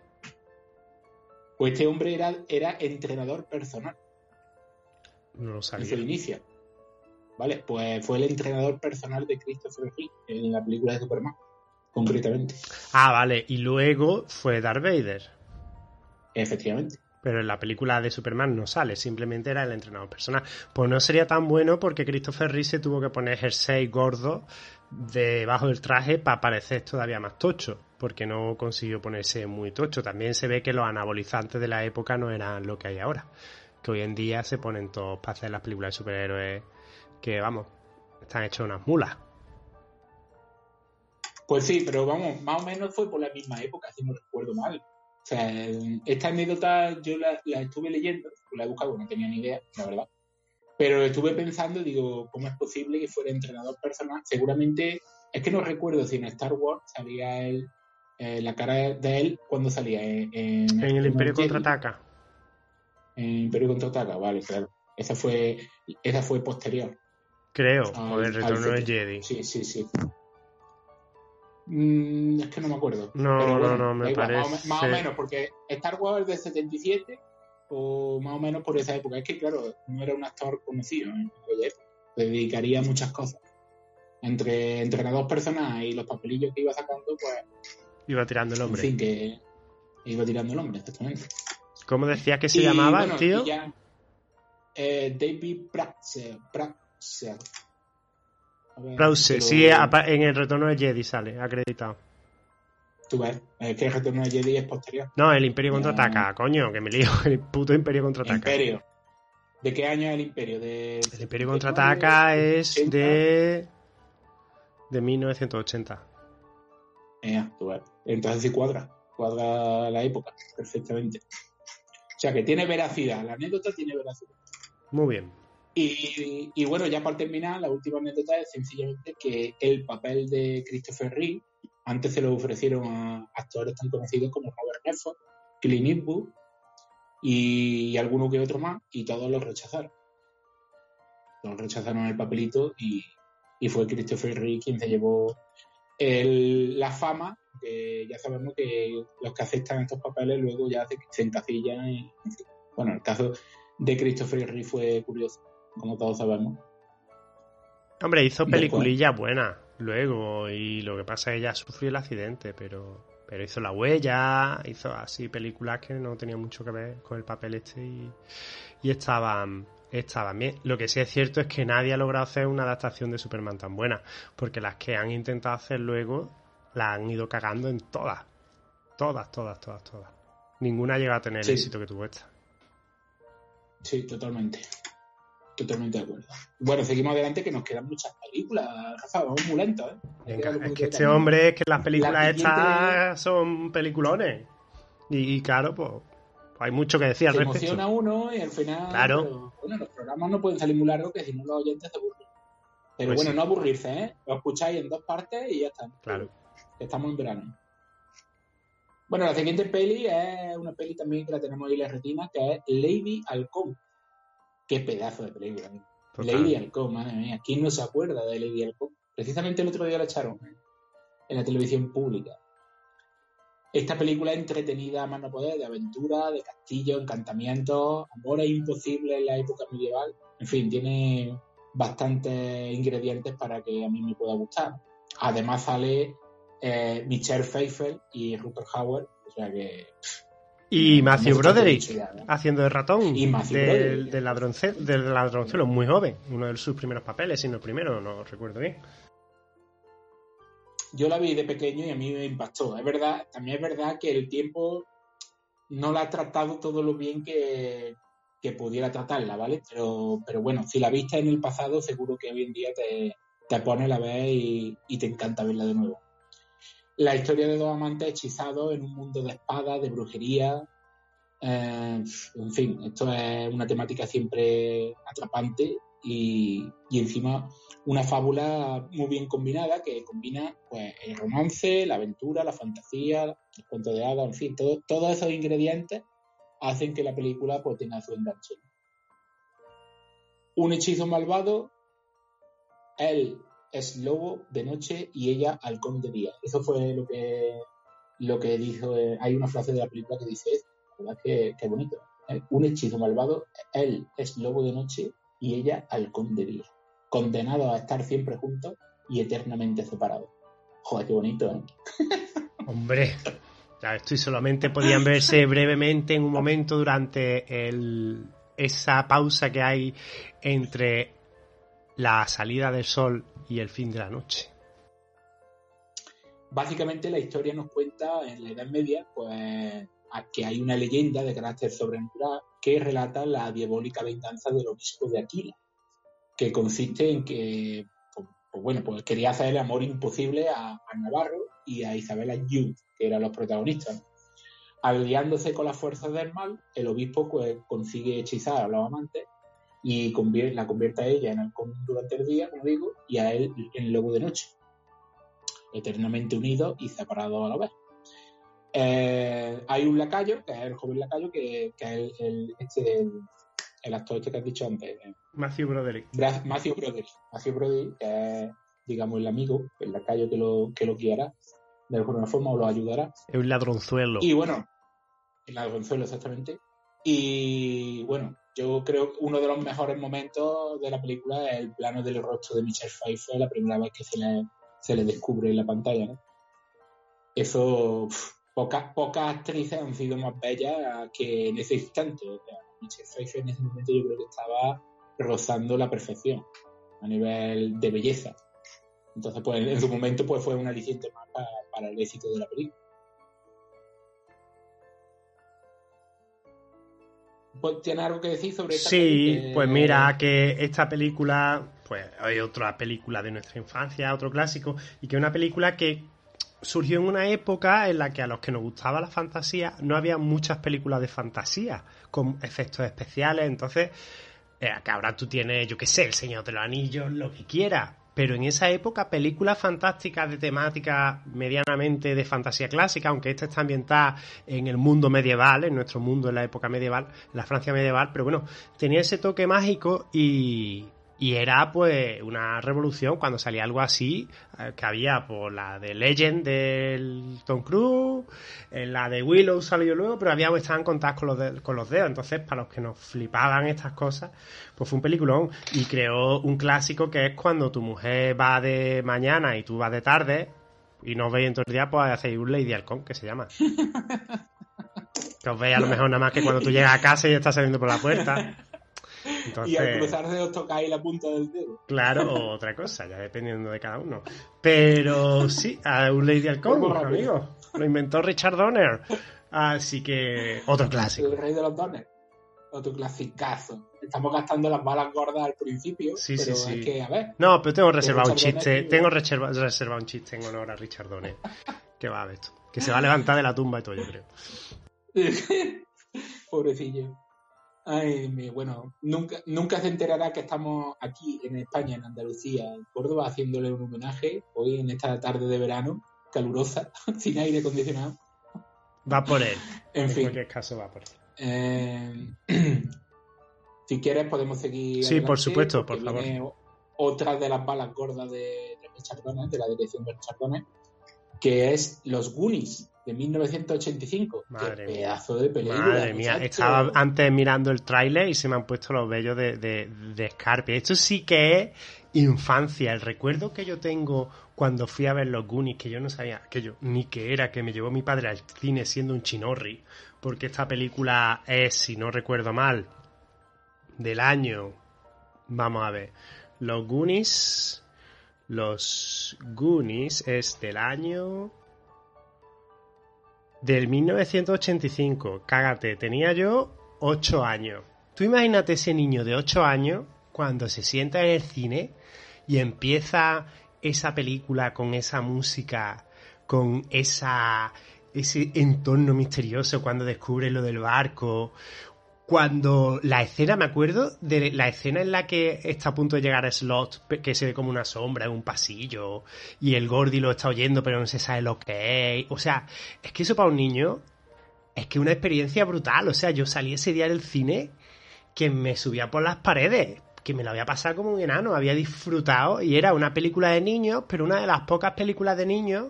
Pues este hombre era entrenador personal. No lo sabía. En su inicio. Vale, pues fue el entrenador personal de Christopher Reeve en la película de Superman, concretamente. Ah, vale, y luego fue Darth Vader. Efectivamente. Pero en la película de Superman no sale, simplemente era el entrenador personal. Pues no sería tan bueno porque Christopher Reeve se tuvo que poner jersey gordo debajo del traje para parecer todavía más tocho, porque no consiguió ponerse muy tocho. También se ve que los anabolizantes de la época no eran lo que hay ahora, que hoy en día se ponen todos para hacer las películas de superhéroes que, vamos, están hechos unas mulas. Pues sí, pero vamos, más o menos fue por la misma época, si no recuerdo mal. O sea, esta anécdota yo la estuve leyendo, la he buscado, no tenía ni idea, la verdad. Pero estuve pensando, digo, ¿cómo es posible que fuera entrenador personal? Seguramente, es que no recuerdo si en Star Wars salía él, la cara de él cuando salía en el Imperio Contraataca. En Imperio Contraataca, vale, claro. Esa fue posterior. Creo, o el Retorno del Jedi. Sí. Es que no me acuerdo. No, me parece... Más o menos, porque Star Wars es del 77 o más o menos por esa época. Es que, claro, no era un actor conocido, ¿eh? Se dedicaría a muchas cosas. Entre entrenador personal y los papelillos que iba sacando, pues... Iba tirando el hombre. En fin, que iba tirando el hombre, exactamente. ¿Cómo decía que se llamaba, bueno, tío? David Prowse. Prowse, sí, en el Retorno de Jedi sale, acreditado. Tú ves, es que el Retorno de Jedi es posterior. No, el Imperio Contraataca, coño, que me lío, el puto Imperio Contraataca. Imperio. ¿De qué año es el Imperio? El Imperio Contraataca es 80. de 1980. Tú ves. Entonces sí cuadra la época perfectamente. O sea que tiene veracidad, la anécdota tiene veracidad. Muy bien. Y bueno, ya para terminar, la última anécdota es sencillamente que el papel de Christopher Reeve antes se lo ofrecieron a actores tan conocidos como Robert Redford, Clint Eastwood y alguno que otro más, y todos los rechazaron. Todos rechazaron el papelito y fue Christopher Reeve quien se llevó la fama, que ya sabemos que los que aceptan estos papeles luego ya se encasillan. Bueno, el caso de Christopher Reeve fue curioso, como todos sabemos. Hombre, hizo peliculillas buenas luego, y lo que pasa es que ella sufrió el accidente, pero hizo La Huella, hizo así películas que no tenían mucho que ver con el papel este y estaban bien. Lo que sí es cierto es que nadie ha logrado hacer una adaptación de Superman tan buena, porque las que han intentado hacer luego la han ido cagando en todas. Ninguna ha llegado a tener el éxito que tuvo esta. Sí, totalmente. Totalmente de acuerdo. Bueno, seguimos adelante, que nos quedan muchas películas. Rafa, vamos muy lentos, ¿eh? Venga, es que este hombre, es que las películas estas son peliculones. Y claro, pues hay mucho que decir al respecto. Se emociona uno y al final... Claro. Pero, bueno, los programas no pueden salir muy largos, que si no los oyentes se aburren. Pero Pues bueno, sí. no aburrirse, ¿eh? Lo escucháis en 2 partes y ya está. Claro. Estamos en verano. Bueno, la siguiente peli es una peli también que la tenemos ahí en la retina, que es Lady Halcón. Qué pedazo de película. Total. Lady Halcón, madre mía. ¿Quién no se acuerda de Lady Halcón? Precisamente el otro día la echaron en la televisión pública. Esta película es entretenida a más no poder, de aventura, de castillo, encantamientos, amores imposibles en la época medieval. En fin, tiene bastantes ingredientes para que a mí me pueda gustar. Además sale Michelle Pfeiffer y Rutger Hauer, o sea que... Y Matthew Broderick ya, ¿no? haciendo de ratón Y Matthew Broderick. del ladronzuelo, muy joven, uno de sus primeros papeles, si no el primero, no recuerdo bien. Yo la vi de pequeño y a mí me impactó. Es verdad, también es verdad que el tiempo no la ha tratado todo lo bien que pudiera tratarla, ¿vale? Pero bueno, si la viste en el pasado, seguro que hoy en día te pones a ver y te encanta verla de nuevo. La historia de 2 amantes hechizados en un mundo de espadas, de brujería. En fin, esto es una temática siempre atrapante y encima una fábula muy bien combinada que combina pues el romance, la aventura, la fantasía, el cuento de hadas, en fin, todos esos ingredientes hacen que la película pues tenga su enganche. Un hechizo malvado, él es lobo de noche y ella halcón de día. Eso fue lo que dijo. Hay una frase de la película que dice esto, ¿verdad? Qué bonito. Un hechizo malvado, él es lobo de noche y ella halcón de día. Condenados a estar siempre juntos y eternamente separados. Joder, qué bonito, ¿eh? Hombre, ya esto y solamente podían verse brevemente en un momento durante esa pausa que hay entre la salida del sol y el fin de la noche. Básicamente la historia nos cuenta en la Edad Media pues que hay una leyenda de carácter sobrenatural que relata la diabólica venganza del obispo de Aquila, que consiste en que pues quería hacer el amor imposible a Navarro y a Isabela Yu, que eran los protagonistas. Aliándose con las fuerzas del mal, el obispo pues consigue hechizar a los amantes y la convierte a ella en halcón durante el día, como digo, y a él en lobo de noche, eternamente unidos y separados a la vez. Hay un lacayo, que es el joven lacayo, que es el actor que has dicho antes. Matthew Broderick. Matthew Broderick, que es, digamos, el amigo, el lacayo que lo guiará de alguna forma o lo ayudará. Es un ladronzuelo. Y bueno, el ladronzuelo, exactamente. Y bueno, yo creo que uno de los mejores momentos de la película es el plano del rostro de Michelle Pfeiffer la primera vez que se le descubre en la pantalla, ¿no? Eso, pocas actrices han sido más bellas que en ese instante. O sea, Michelle Pfeiffer en ese momento yo creo que estaba rozando la perfección a nivel de belleza. Entonces, pues en su momento pues fue un aliciente más para el éxito de la película. ¿Tienes algo que decir sobre esta película? Sí, pues mira, que esta película, pues hay otra película de nuestra infancia, otro clásico, y que es una película que surgió en una época en la que a los que nos gustaba la fantasía no había muchas películas de fantasía con efectos especiales. Entonces, que ahora tú tienes, yo qué sé, El Señor de los Anillos, lo que quieras. Pero en esa época, películas fantásticas de temática medianamente de fantasía clásica, aunque esta está ambientada en el mundo medieval, en nuestro mundo, en la época medieval, en la Francia medieval, pero bueno, tenía ese toque mágico y era pues una revolución cuando salía algo así, que había pues la de Legend del Tom Cruise, la de Willow salió luego, pero estaban contadas con los dedos. Entonces, para los que nos flipaban estas cosas, pues fue un peliculón y creó un clásico que es cuando tu mujer va de mañana y tú vas de tarde y no os veis en todo el día, pues hacéis un Lady Halcón, que se llama. Que os veis a lo mejor nada más que cuando tú llegas a casa y estás saliendo por la puerta. Entonces, y al cruzarse os tocáis la punta del dedo. Claro, o otra cosa, ya dependiendo de cada uno. Pero sí, a un Lady Halcón, amigo. Lo inventó Richard Donner. Así que, otro clásico. El rey de los Donner. Otro clasicazo. estamos gastando las balas gordas al principio, Sí, pero sí, sí. es que, a ver. No, pero tengo reservado un Richard chiste. Donner- Tengo reservado un chiste en honor a Richard Donner. ¿Qué va a ver esto? Que se va a levantar de la tumba y todo, yo creo. Pobrecillo. Ay, bueno, nunca se enterará que estamos aquí en España, en Andalucía, en Córdoba, haciéndole un homenaje hoy en esta tarde de verano, calurosa, sin aire acondicionado. Va por él. En En fin. cualquier caso, va por él. Si quieres podemos seguir. Sí, por adelante, supuesto, porque por favor. viene otra de las balas gordas de Richard Donner, de la dirección de Richard Donner, que es Los Goonies, de 1985. Madre Qué mía. pedazo de película. Madre mía, muchacho. estaba antes mirando el tráiler y se me han puesto los vellos de Scarpia. Esto sí que es infancia. El recuerdo que yo tengo cuando fui a ver Los Goonies, que yo no sabía que yo ni qué era, que me llevó mi padre al cine siendo un chinorri, porque esta película es, si no recuerdo mal, del año... Vamos a ver. Los Goonies es del año... Del 1985, cágate, tenía yo 8 años. Tú imagínate ese niño de 8 años cuando se sienta en el cine y empieza esa película con esa música, con ese entorno misterioso, cuando descubre lo del barco, cuando la escena, me acuerdo de la escena en la que está a punto de llegar a Slot, que se ve como una sombra en un pasillo, y el Gordy lo está oyendo pero no se sabe lo que es. O sea, es que eso para un niño es que una experiencia brutal. O sea, yo salí ese día del cine que me subía por las paredes, que me lo había pasado como un enano, había disfrutado, y era una película de niños, pero una de las pocas películas de niños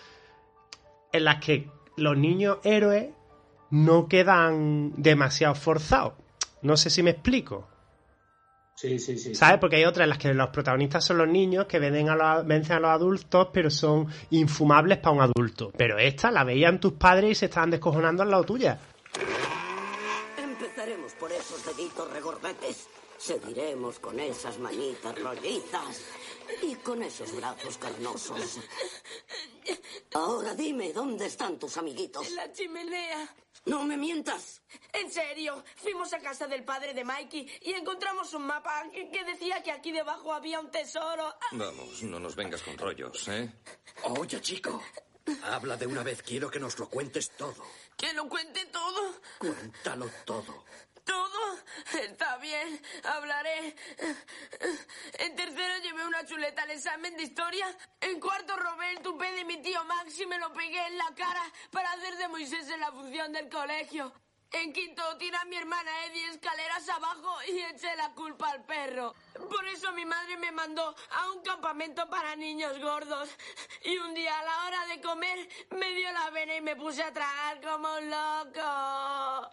en las que los niños héroes no quedan demasiado forzados. No sé si me explico. Sí. ¿Sabes? Porque hay otras en las que los protagonistas son los niños que vencen a los adultos, pero son infumables para un adulto. Pero esta la veían tus padres y se estaban descojonando al lado tuya. Empezaremos por esos deditos regordetes. Seguiremos con esas manitas rollizas y con esos brazos carnosos. Ahora dime, ¿dónde están tus amiguitos? En la chimenea. ¡No me mientas! En serio, fuimos a casa del padre de Mikey y encontramos un mapa que decía que aquí debajo había un tesoro. Vamos, no nos vengas con rollos, ¿eh? Oye, chico, habla de una vez. Quiero que nos lo cuentes todo. ¿Que lo cuente todo? Cuéntalo todo. ¿Todo? Está bien, hablaré. En tercero llevé una chuleta al examen de historia. En cuarto robé el tupé de mi tío Max y me lo pegué en la cara para hacer de Moisés en la función del colegio. En quinto tiré a mi hermana Eddie escaleras abajo y eché la culpa al perro. Por eso mi madre me mandó a un campamento para niños gordos. Y un día a la hora de comer me dio la vena y me puse a tragar como un loco.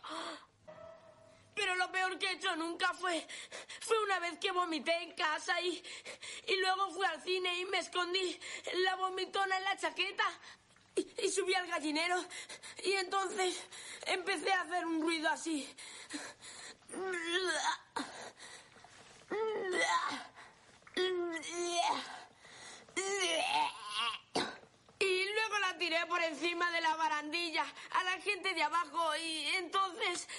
Pero lo peor que he hecho nunca fue una vez que vomité en casa y luego fui al cine y me escondí la vomitona en la chaqueta y subí al gallinero y entonces empecé a hacer un ruido así. Y luego la tiré por encima de la barandilla a la gente de abajo y entonces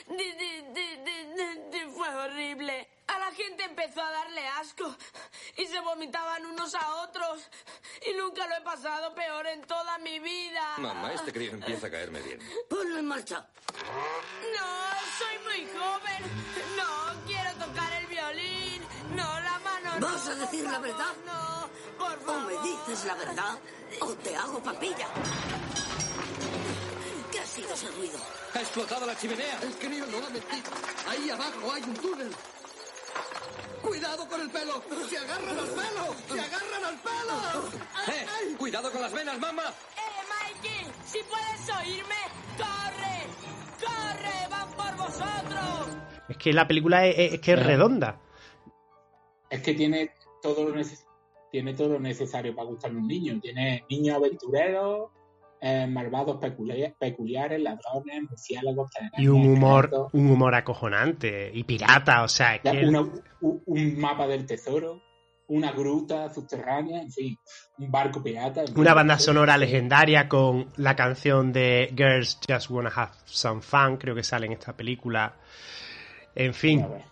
fue horrible. A la gente empezó a darle asco y se vomitaban unos a otros y nunca lo he pasado peor en toda mi vida. Mamá, este crío empieza a caerme bien. ¡Ponlo en marcha! No, soy muy joven. No, quiero tocar el violín. No, la mano no. ¿Vas a decir la verdad? No, por O favor. me dices la verdad o te hago papilla. ¿Qué ha sido ese ruido? ¡Ha explotado la chimenea! El crío no ha metido. Ahí abajo hay un túnel. ¡Cuidado con el pelo! ¡Se agarran al pelo! ¡Se agarran al pelo! ¡Cuidado con las venas, mamá! Mikey, si puedes oírme, corre. ¡Corre! ¡Van por vosotros! Es que la película es que es redonda. Es que tiene todo lo necesario para gustar a un niño. Tiene niños aventureros, malvados peculiares, ladrones, murciélagos, Y un humor acojonante. Y pirata, o sea, es que... un mapa del tesoro, una gruta subterránea, en fin, un barco pirata. Una banda sonora legendaria con la canción de Girls Just Wanna Have Some Fun, creo que sale en esta película. En fin,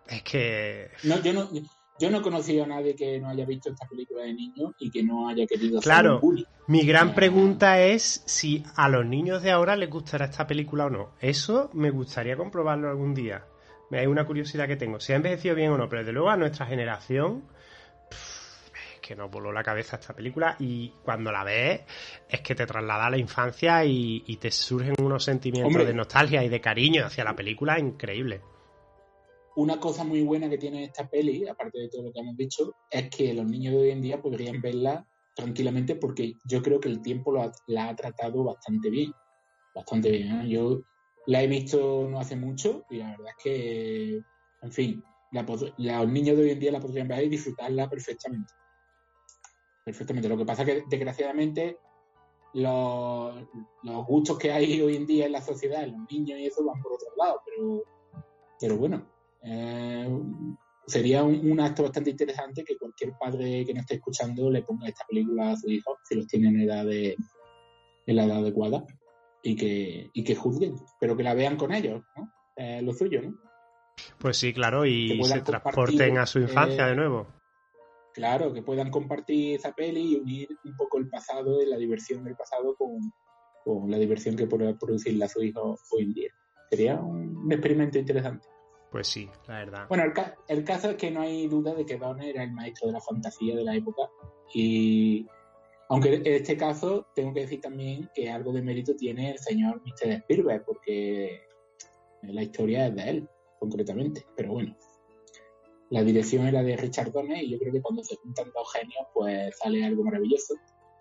Es que... No, yo no he conocido a nadie que no haya visto esta película de niño y que no haya querido hacer Claro, un bully. mi gran pregunta es si a los niños de ahora les gustará esta película o no. Eso me gustaría comprobarlo algún día. Es una curiosidad que tengo. Si ha envejecido bien o no, pero desde luego a nuestra generación... es que nos voló la cabeza esta película y cuando la ves es que te traslada a la infancia y te surgen unos sentimientos de nostalgia y de cariño hacia la película increíble. Una cosa muy buena que tiene esta peli, aparte de todo lo que hemos dicho, es que los niños de hoy en día podrían verla tranquilamente porque yo creo que el tiempo la ha tratado bastante bien. Bastante bien, ¿eh? Yo la he visto no hace mucho y la verdad es que, en fin, los niños de hoy en día la podrían ver y disfrutarla perfectamente. Perfectamente. Lo que pasa es que, desgraciadamente, los gustos que hay hoy en día en la sociedad, en los niños y eso, van por otro lado. Pero bueno, sería un acto bastante interesante que cualquier padre que no esté escuchando le ponga esta película a su hijo, si los tiene en la edad adecuada, y que juzguen, pero que la vean con ellos, ¿no? Lo suyo, ¿no? Pues sí, claro, y Que se puedan transporten a su infancia de nuevo. Claro, que puedan compartir esa peli y unir un poco el pasado y la diversión del pasado con la diversión que puede producirle a su hijo hoy en día. Sería un experimento interesante. Pues sí, la verdad. Bueno, el caso es que no hay duda de que Donner era el maestro de la fantasía de la época y aunque en este caso tengo que decir también que algo de mérito tiene el señor Mr. Spielberg porque la historia es de él, concretamente, pero bueno. La dirección era de Richard Donner y yo creo que cuando se juntan dos genios pues sale algo maravilloso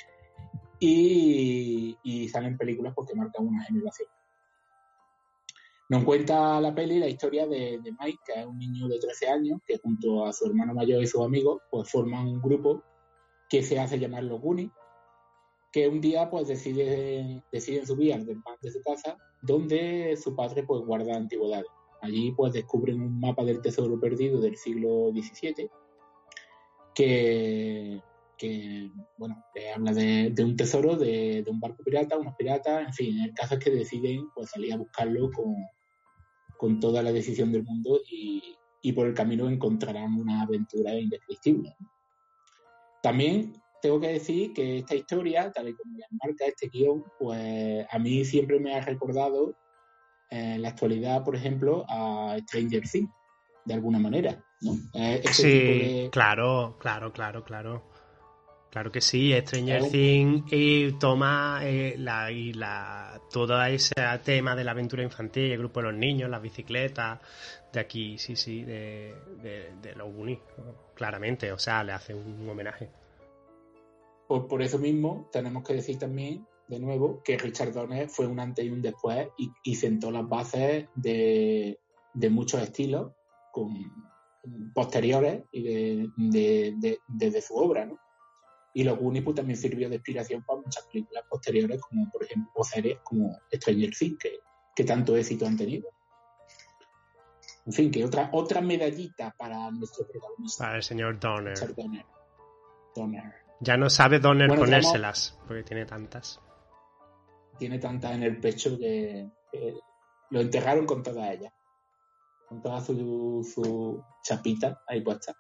y salen películas porque marcan una generación. Nos cuenta la peli la historia de Mike, que es un niño de 13 años que junto a su hermano mayor y sus amigos pues forman un grupo que se hace llamar los Goonies, que un día pues deciden subir al desván de su casa donde su padre pues guarda antigüedades. Allí pues descubren un mapa del tesoro perdido del siglo XVII que bueno, habla de un tesoro, de un barco pirata, unos piratas, en fin, el caso es que deciden pues salir a buscarlo con toda la decisión del mundo y por el camino encontrarán una aventura indescriptible. También tengo que decir que esta historia, tal y como la marca este guión, pues a mí siempre me ha recordado en la actualidad, por ejemplo, a Stranger Things, de alguna manera, ¿no? Sí, claro. Claro que sí, Stranger Things y toma todo ese tema de la aventura infantil, el grupo de los niños, las bicicletas, de aquí, sí, de los Goonies, claramente, o sea, le hace un homenaje. Por eso mismo tenemos que decir también, de nuevo, que Richard Donner fue un antes y un después y sentó las bases de muchos estilos posteriores y desde su obra, ¿no? Y los Goonies pues, también sirvió de inspiración para muchas películas posteriores, como por ejemplo, o series como Stranger Things, que tanto éxito han tenido. En fin, que otra medallita para nuestro protagonista. Para el señor Donner. Richard Donner. Ya no sabe Donner ponérselas, porque tiene tantas. Tiene tantas en el pecho que lo enterraron con todas ellas. Con toda su chapita ahí puesta.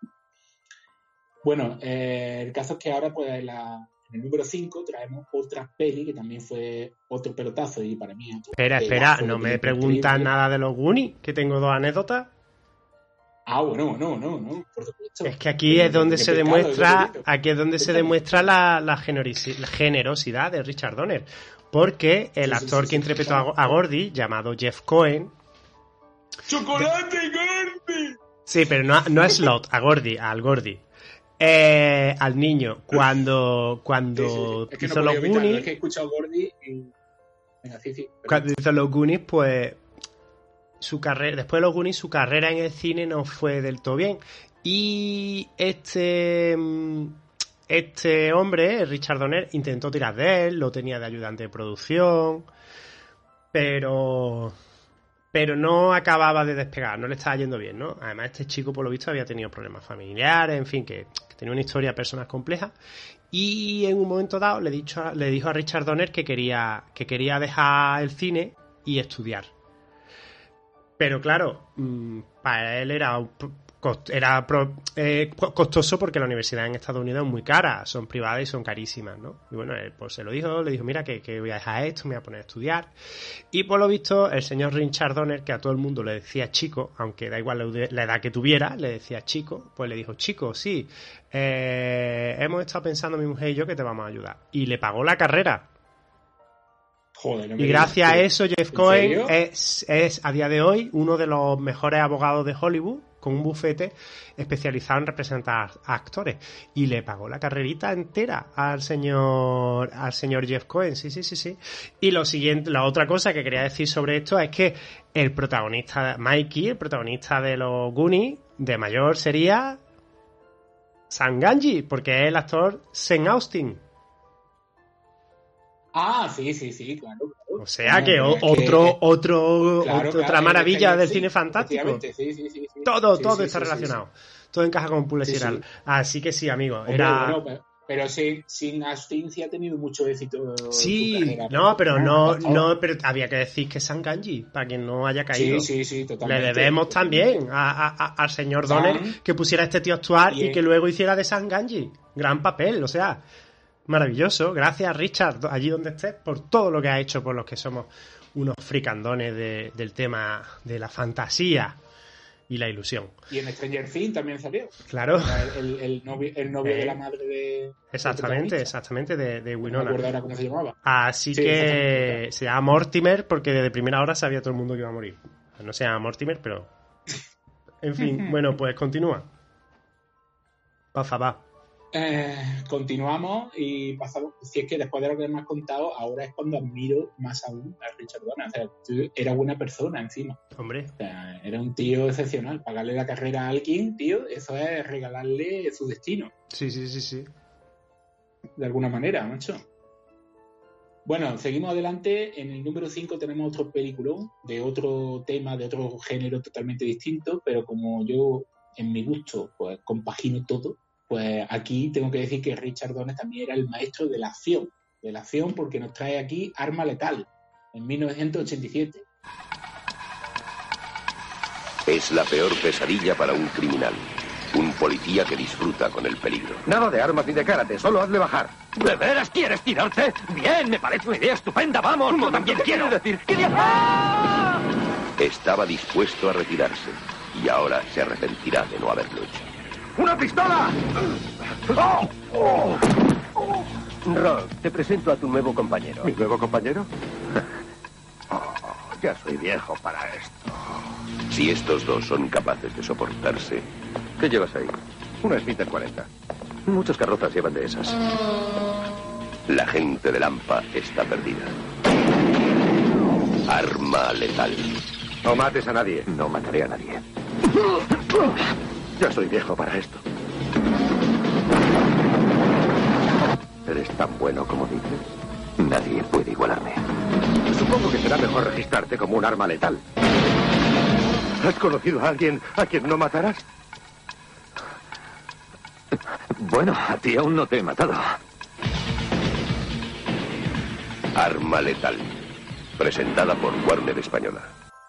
Bueno, el caso es que ahora pues en el número 5 traemos otra peli que también fue otro pelotazo y para mí... Espera, no me preguntas nada de los Goonies, que tengo dos anedotas. Ah, bueno, no, por supuesto. Es que aquí es donde se demuestra, la generosidad de Richard Donner, porque el actor que interpretó a Gordy, llamado Jeff Cohen... ¡Chocolate, Gordy! Sí, pero no es Slot, al Gordy. Al niño, cuando sí. Es que hizo no los Goonies... Es que he escuchado Gordy y... Venga, sí. Cuando hizo los Goonies, pues... después de los Goonies, su carrera en el cine no fue del todo bien. Y este hombre, Richard Donner, intentó tirar de él, lo tenía de ayudante de producción, pero no acababa de despegar, no le estaba yendo bien, ¿no? Además, este chico, por lo visto, había tenido problemas familiares, en fin, que tenía una historia personal compleja. Y en un momento dado le dijo a Richard Donner que quería dejar el cine y estudiar. Pero claro, para él era costoso porque la universidad en Estados Unidos es muy cara, son privadas y son carísimas, ¿no? Y bueno, él pues se lo dijo, le dijo, mira, que voy a dejar esto, me voy a poner a estudiar. Y por lo visto, el señor Richard Donner, que a todo el mundo le decía chico, aunque da igual la edad que tuviera, le decía chico, pues le dijo, chico, sí, hemos estado pensando mi mujer y yo que te vamos a ayudar. Y le pagó la carrera. Joder, no me Y digas gracias a tú. eso, Jeff ¿En Cohen serio? es a día de hoy uno de los mejores abogados de Hollywood, con un bufete especializado en representar a actores. Y le pagó la carrerita entera al señor Jeff Cohen. Sí. Y la otra cosa que quería decir sobre esto es que el protagonista, Mikey, el protagonista de los Goonies, de mayor sería Sam Gamgee, porque es el actor Sean Austin. Ah, sí, claro. O sea que Bueno, otra maravilla del cine fantástico. efectivamente, sí. Todo Sí, está sí. relacionado. Todo encaja con Pull Sí. Así que sí, amigo. Hombre, Era... bueno, pero sin Austin sí ha tenido mucho éxito. En su Sí, carrera, no, pero no, actor. pero había que decir que es Sam Gamgee, para quien no haya caído. Sí, totalmente. Le debemos también al señor Sam, Donner que pusiera a este tío a actuar y y- que luego hiciera de Sam Gamgee. Gran papel, o sea, maravilloso. Gracias, Richard, allí donde estés, por todo lo que has hecho por los que somos unos fricandones del tema de la fantasía y la ilusión. Y en Stranger Things también salió. Claro. Era el novio de la madre de... Exactamente, de No me Winona. acuerdo ahora cómo se llamaba. Así Sí, que exactamente. se llama Mortimer porque desde primera hora sabía todo el mundo que iba a morir. No se llama Mortimer, pero... En fin, bueno, pues continúa. Por favor. Continuamos y pasamos. Si es que después de lo que me has contado, ahora es cuando admiro más aún a Richard Donner. O sea, tú era buena persona encima. Hombre, O sea, era un tío excepcional. Pagarle la carrera a alguien, tío, eso es regalarle su destino, sí. de alguna manera, macho. Bueno, seguimos adelante. En el número 5 tenemos otro peliculón de otro tema, de otro género totalmente distinto, pero como yo, en mi gusto, pues compagino todo, pues aquí tengo que decir que Richard Donner también era el maestro de la acción, porque nos trae aquí Arma Letal, en 1987. Es la peor pesadilla para un criminal. Un policía que disfruta con el peligro. Nada de armas ni de karate, solo hazle bajar. ¿De veras quieres tirarte? Bien, me parece una idea estupenda. Vamos, yo también quiero. decir? Estaba dispuesto a retirarse y ahora se arrepentirá de no haberlo hecho. ¡Una pistola! Rock, te presento a tu nuevo compañero. ¿Mi nuevo compañero? Ya soy viejo para esto. Si estos dos son capaces de soportarse, ¿Qué llevas ahí? Una Smith 40. Muchas carrozas llevan de esas. la gente de Lampa está perdida. Arma letal. No mates a nadie. No mataré a nadie. Ya soy viejo para esto. ¿Eres tan bueno como dices? Nadie puede igualarme. Supongo que será mejor registrarte como un arma letal. ¿Has conocido a alguien a quien no matarás? Bueno, a ti aún no te he matado. Arma letal. Presentada por Warner Española.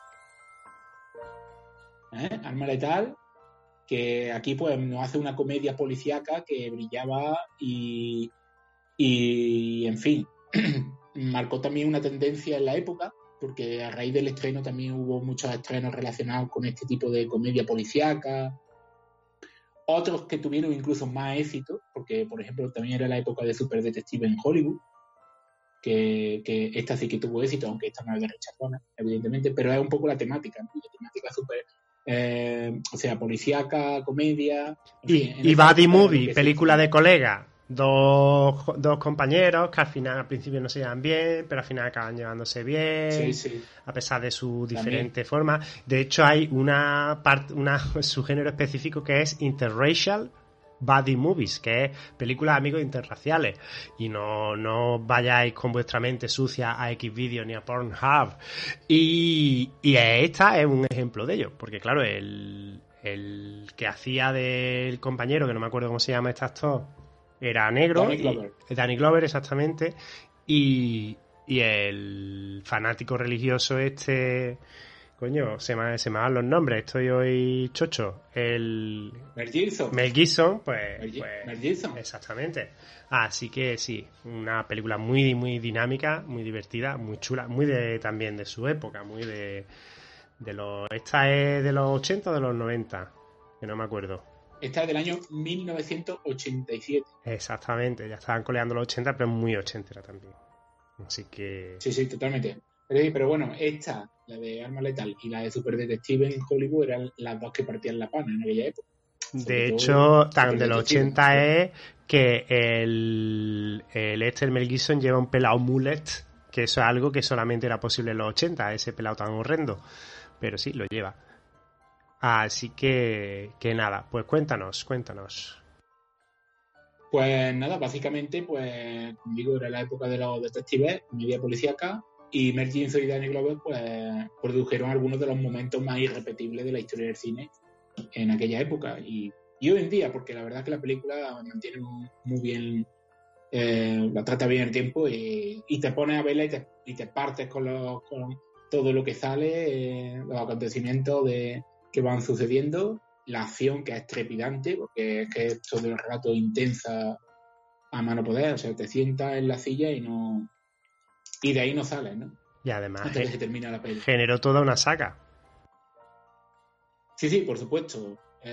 Arma letal, que aquí pues nos hace una comedia policíaca que brillaba y en fin, marcó también una tendencia en la época, porque a raíz del estreno también hubo muchos estrenos relacionados con este tipo de comedia policíaca. Otros que tuvieron incluso más éxito, porque por ejemplo también era la época de Super Detective en Hollywood, que esta sí que tuvo éxito, aunque esta no es de Richard Donner, evidentemente, pero es un poco la temática, ¿no? La temática súper, o sea, policíaca, comedia... En fin, Y esa Buddy época Movie, que película sí. de colegas. Dos compañeros que al principio no se llevan bien, pero al final acaban llevándose bien, Sí. a pesar de sus También. diferentes formas. De hecho, hay una su género específico que es interracial buddy movies, que es películas amigos interraciales. Y no vayáis con vuestra mente sucia a Xvideo ni a Pornhub. Y esta es un ejemplo de ello, porque claro, el que hacía del compañero, que no me acuerdo cómo se llama este actor, era negro. Danny Glover, exactamente. Y el fanático religioso este Coño, se me van los nombres, estoy hoy chocho. Mel Gibson. Mel Gibson, Mel Gibson. Exactamente. Así que sí, una película muy, muy dinámica, muy divertida, muy chula, muy también de su época, muy de los... Esta es de los 80 o de los 90, que no me acuerdo. Esta es del año 1987. Exactamente, ya estaban coleando los 80, pero es muy ochentera también. Así que... Sí, totalmente. Pero bueno, esta, la de Arma Letal y la de Super Detective en Hollywood eran las dos que partían la pana en aquella época. De hecho, tan de los 80 es que el Mel Gibson lleva un pelado mullet, que eso es algo que solamente era posible en los 80, ese pelado tan horrendo. Pero sí, lo lleva. Así que nada, pues cuéntanos. Pues nada, básicamente, pues como digo, era la época de los detectives, media policíaca, y Mel Gibson y Danny Glover pues produjeron algunos de los momentos más irrepetibles de la historia del cine en aquella época y hoy en día, porque la verdad es que la película mantiene muy bien, la trata bien el tiempo y te pones a verla y te partes con todo lo que sale, los acontecimientos que van sucediendo, la acción que es trepidante, porque es que es todo el rato intensa a mano poder, o sea, te sientas en la silla y de ahí no sales, ¿no? Y además hasta que se termina la peli. Generó toda una saga. Sí, por supuesto.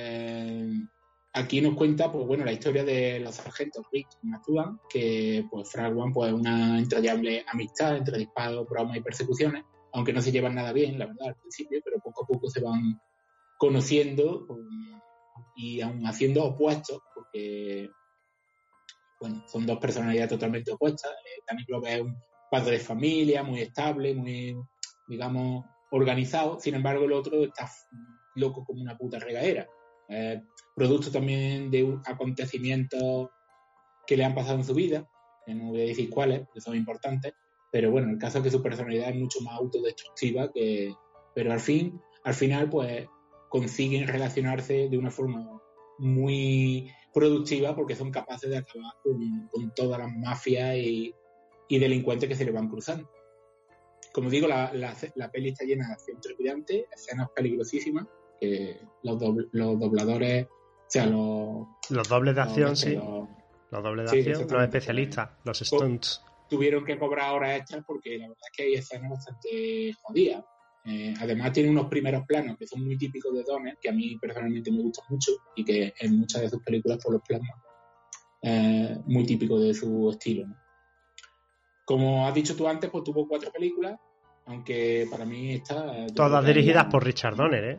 Aquí nos cuenta, pues bueno, la historia de los sargentos Rick y McLuhan, que pues fraguan pues una entrañable amistad entre disparos, bromas y persecuciones, aunque no se llevan nada bien, la verdad, al principio, pero poco a poco se van conociendo y aún haciendo opuestos, porque bueno, son dos personalidades totalmente opuestas. Danny Glover es un padre de familia, muy estable, muy, digamos, organizado. Sin embargo, el otro está loco como una puta regadera. Producto también de acontecimientos que le han pasado en su vida, que no voy a decir cuáles, que son importantes, pero bueno, el caso es que su personalidad es mucho más autodestructiva, pero al final, pues consiguen relacionarse de una forma muy productiva porque son capaces de acabar con todas las mafias y delincuentes que se le van cruzando. Como digo, la peli está llena de acción trepidante, escenas peligrosísimas, que los dobladores, o sea, los dobles de acción, los dobles de acción, los especialistas, los stunts. Tuvieron que cobrar horas extras porque la verdad es que hay escenas bastante jodidas. Además tiene unos primeros planos que son muy típicos de Donner, que a mí personalmente me gustan mucho y que en muchas de sus películas por los plasma, muy típico de su estilo, ¿no? Como has dicho tú antes, pues tuvo 4 películas, aunque para mí está... Todas dirigidas por Richard Donner, ¿eh?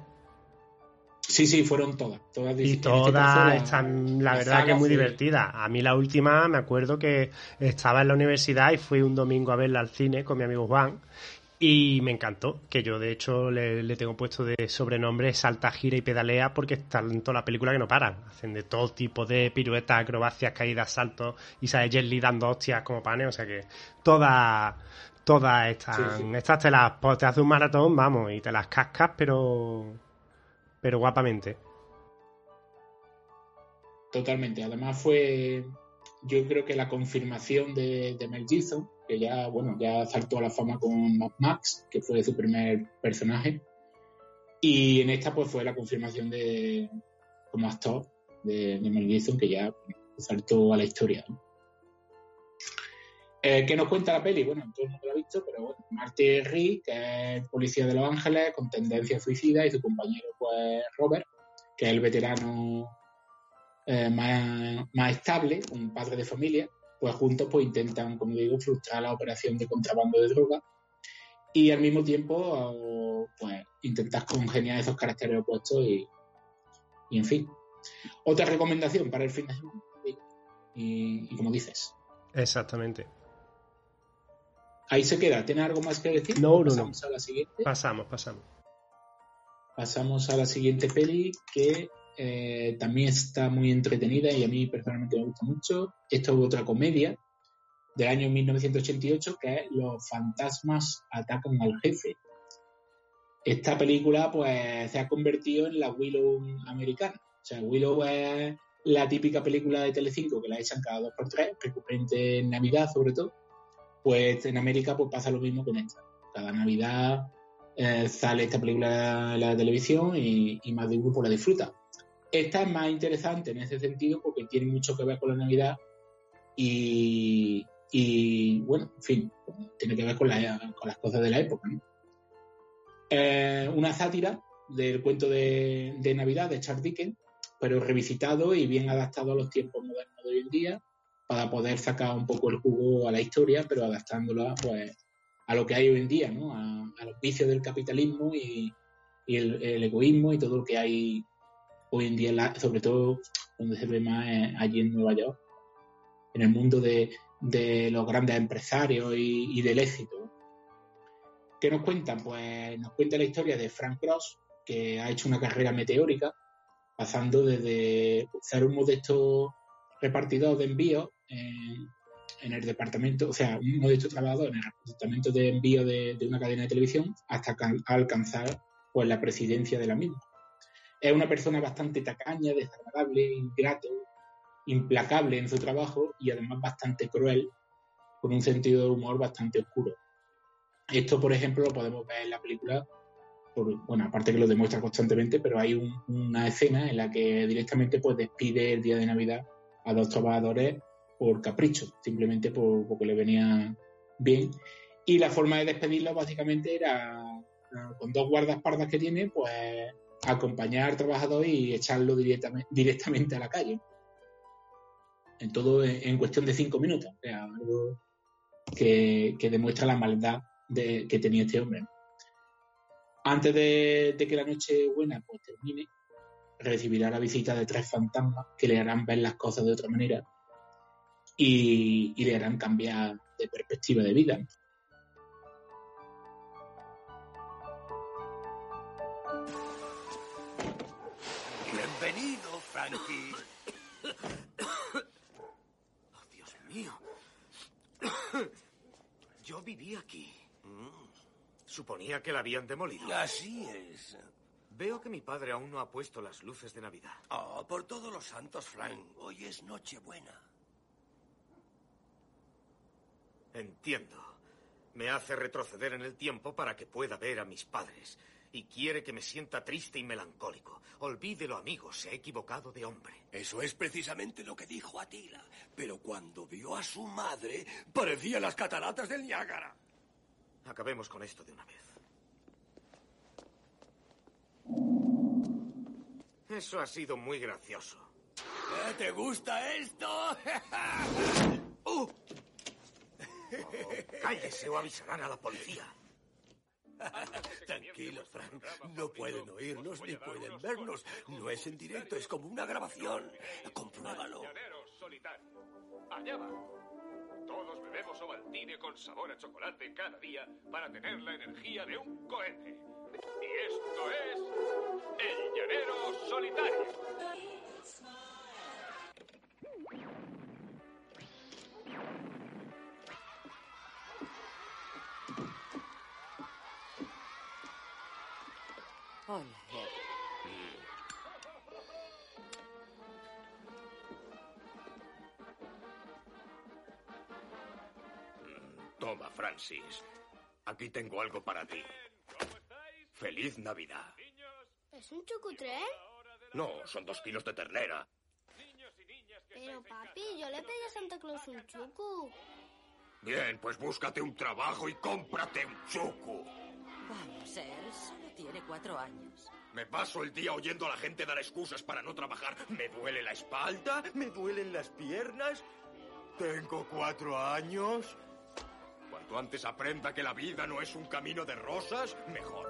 Sí, fueron todas. Y todas están, la verdad que es muy divertida. A mí la última, me acuerdo que estaba en la universidad y fui un domingo a verla al cine con mi amigo Juan y me encantó, que yo de hecho le tengo puesto de sobrenombre Salta, Gira y Pedalea porque están en toda la película que no paran. Hacen de todo tipo de piruetas, acrobacias, caídas, saltos y sale Jet Li dando hostias como panes, o sea que todas están... Sí. Estas te hace un maratón, vamos, y te las cascas, pero guapamente. Totalmente. Además fue, yo creo que la confirmación de Mel Gibson, que ya saltó a la fama con Mad Max, que fue su primer personaje, y en esta pues fue la confirmación como actor de Mel Gibson, que ya saltó a la historia, ¿no? ¿Qué nos cuenta la peli? Bueno, todo el mundo lo ha visto, pero bueno, Marty Rick, que es policía de Los Ángeles con tendencia suicida, y su compañero pues Robert, que es el veterano más estable, un padre de familia, pues juntos pues intentan, como digo, frustrar la operación de contrabando de droga y al mismo tiempo pues intentar congeniar esos caracteres opuestos y en fin. Otra recomendación para el fin de semana y como dices. Exactamente. Ahí se queda. ¿Tiene algo más que decir? No. A la siguiente. Pasamos. Pasamos a la siguiente peli que también está muy entretenida y a mí personalmente me gusta mucho. Esto es otra comedia del año 1988 que es Los fantasmas atacan al jefe. Esta película pues se ha convertido en la Willow americana. O sea, Willow es la típica película de Telecinco que la echan cada 2x3, recurrente en Navidad sobre todo. Pues en América pues pasa lo mismo con esta. Cada Navidad sale esta película en la televisión y más de uno pues la disfruta. Esta es más interesante en ese sentido porque tiene mucho que ver con la Navidad y bueno, en fin, tiene que ver con las cosas de la época, ¿no? Una sátira del cuento de Navidad de Charles Dickens, pero revisitado y bien adaptado a los tiempos modernos de hoy en día para poder sacar un poco el jugo a la historia, pero adaptándola pues a lo que hay hoy en día, ¿no? A los vicios del capitalismo y el egoísmo y todo lo que hay hoy en día, sobre todo donde se ve más allí en Nueva York, en el mundo de los grandes empresarios y del éxito. ¿Qué nos cuentan? Pues nos cuenta la historia de Frank Cross, que ha hecho una carrera meteórica, pasando desde ser un modesto repartidor de envíos en el departamento, o sea, un modesto trabajador en el departamento de envío de una cadena de televisión, hasta alcanzar pues la presidencia de la misma. Es una persona bastante tacaña, desagradable, ingrato, implacable en su trabajo y además bastante cruel, con un sentido de humor bastante oscuro. Esto, por ejemplo, lo podemos ver en la película, bueno, aparte que lo demuestra constantemente, pero hay una escena en la que directamente pues despide el día de Navidad a 2 trabajadores por capricho, simplemente porque le venía bien. Y la forma de despedirlos básicamente era, con 2 guardaespaldas que tiene, pues acompañar al trabajador y echarlo directamente a la calle. En todo en cuestión de 5 minutos. O sea, algo que demuestra la maldad que tenía este hombre. Antes de que la noche buena pues termine, recibirá la visita de 3 fantasmas que le harán ver las cosas de otra manera y le harán cambiar de perspectiva de vida. Bienvenido, Frankie. Oh, Dios mío. Yo viví aquí. Suponía que la habían demolido. Así es. Veo que mi padre aún no ha puesto las luces de Navidad. Oh, por todos los santos, Frank. Hoy es Nochebuena. Entiendo. Me hace retroceder en el tiempo para que pueda ver a mis padres. Y quiere que me sienta triste y melancólico. Olvídelo, amigo, se ha equivocado de hombre. Eso es precisamente lo que dijo Atila. Pero cuando vio a su madre, parecían las cataratas del Niágara. Acabemos con esto de una vez. Eso ha sido muy gracioso. ¿Te gusta esto? Oh, cállese o avisarán a la policía. Tranquilo, Frank. No pueden oírnos ni pueden vernos. No es en directo, es como una grabación. Compruébalo. Allá va. Todos bebemos Ovaltine con sabor a chocolate cada día para tener la energía de un cohete. Y esto es El Llanero Solitario. Hola, Ed. Toma, Francis. Aquí tengo algo para ti. ¡Feliz Navidad! ¿Es un chucutren? No, son 2 kilos de ternera. Pero, papi, yo le pedí a Santa Claus un chucu. Bien, pues búscate un trabajo y cómprate un chucu. Vamos, él solo tiene 4 años. Me paso el día oyendo a la gente dar excusas para no trabajar. Me duele la espalda, me duelen las piernas. Tengo 4 años. Cuanto antes aprenda que la vida no es un camino de rosas, mejor.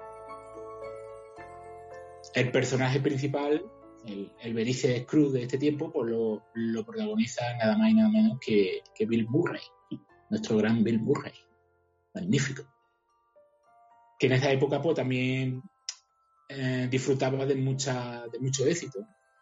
El personaje principal, el Belice Scrooge de este tiempo, pues lo protagoniza nada más y nada menos que Bill Murray, nuestro gran Bill Murray. Magnífico. Que en esa época pues también disfrutaba de mucho éxito.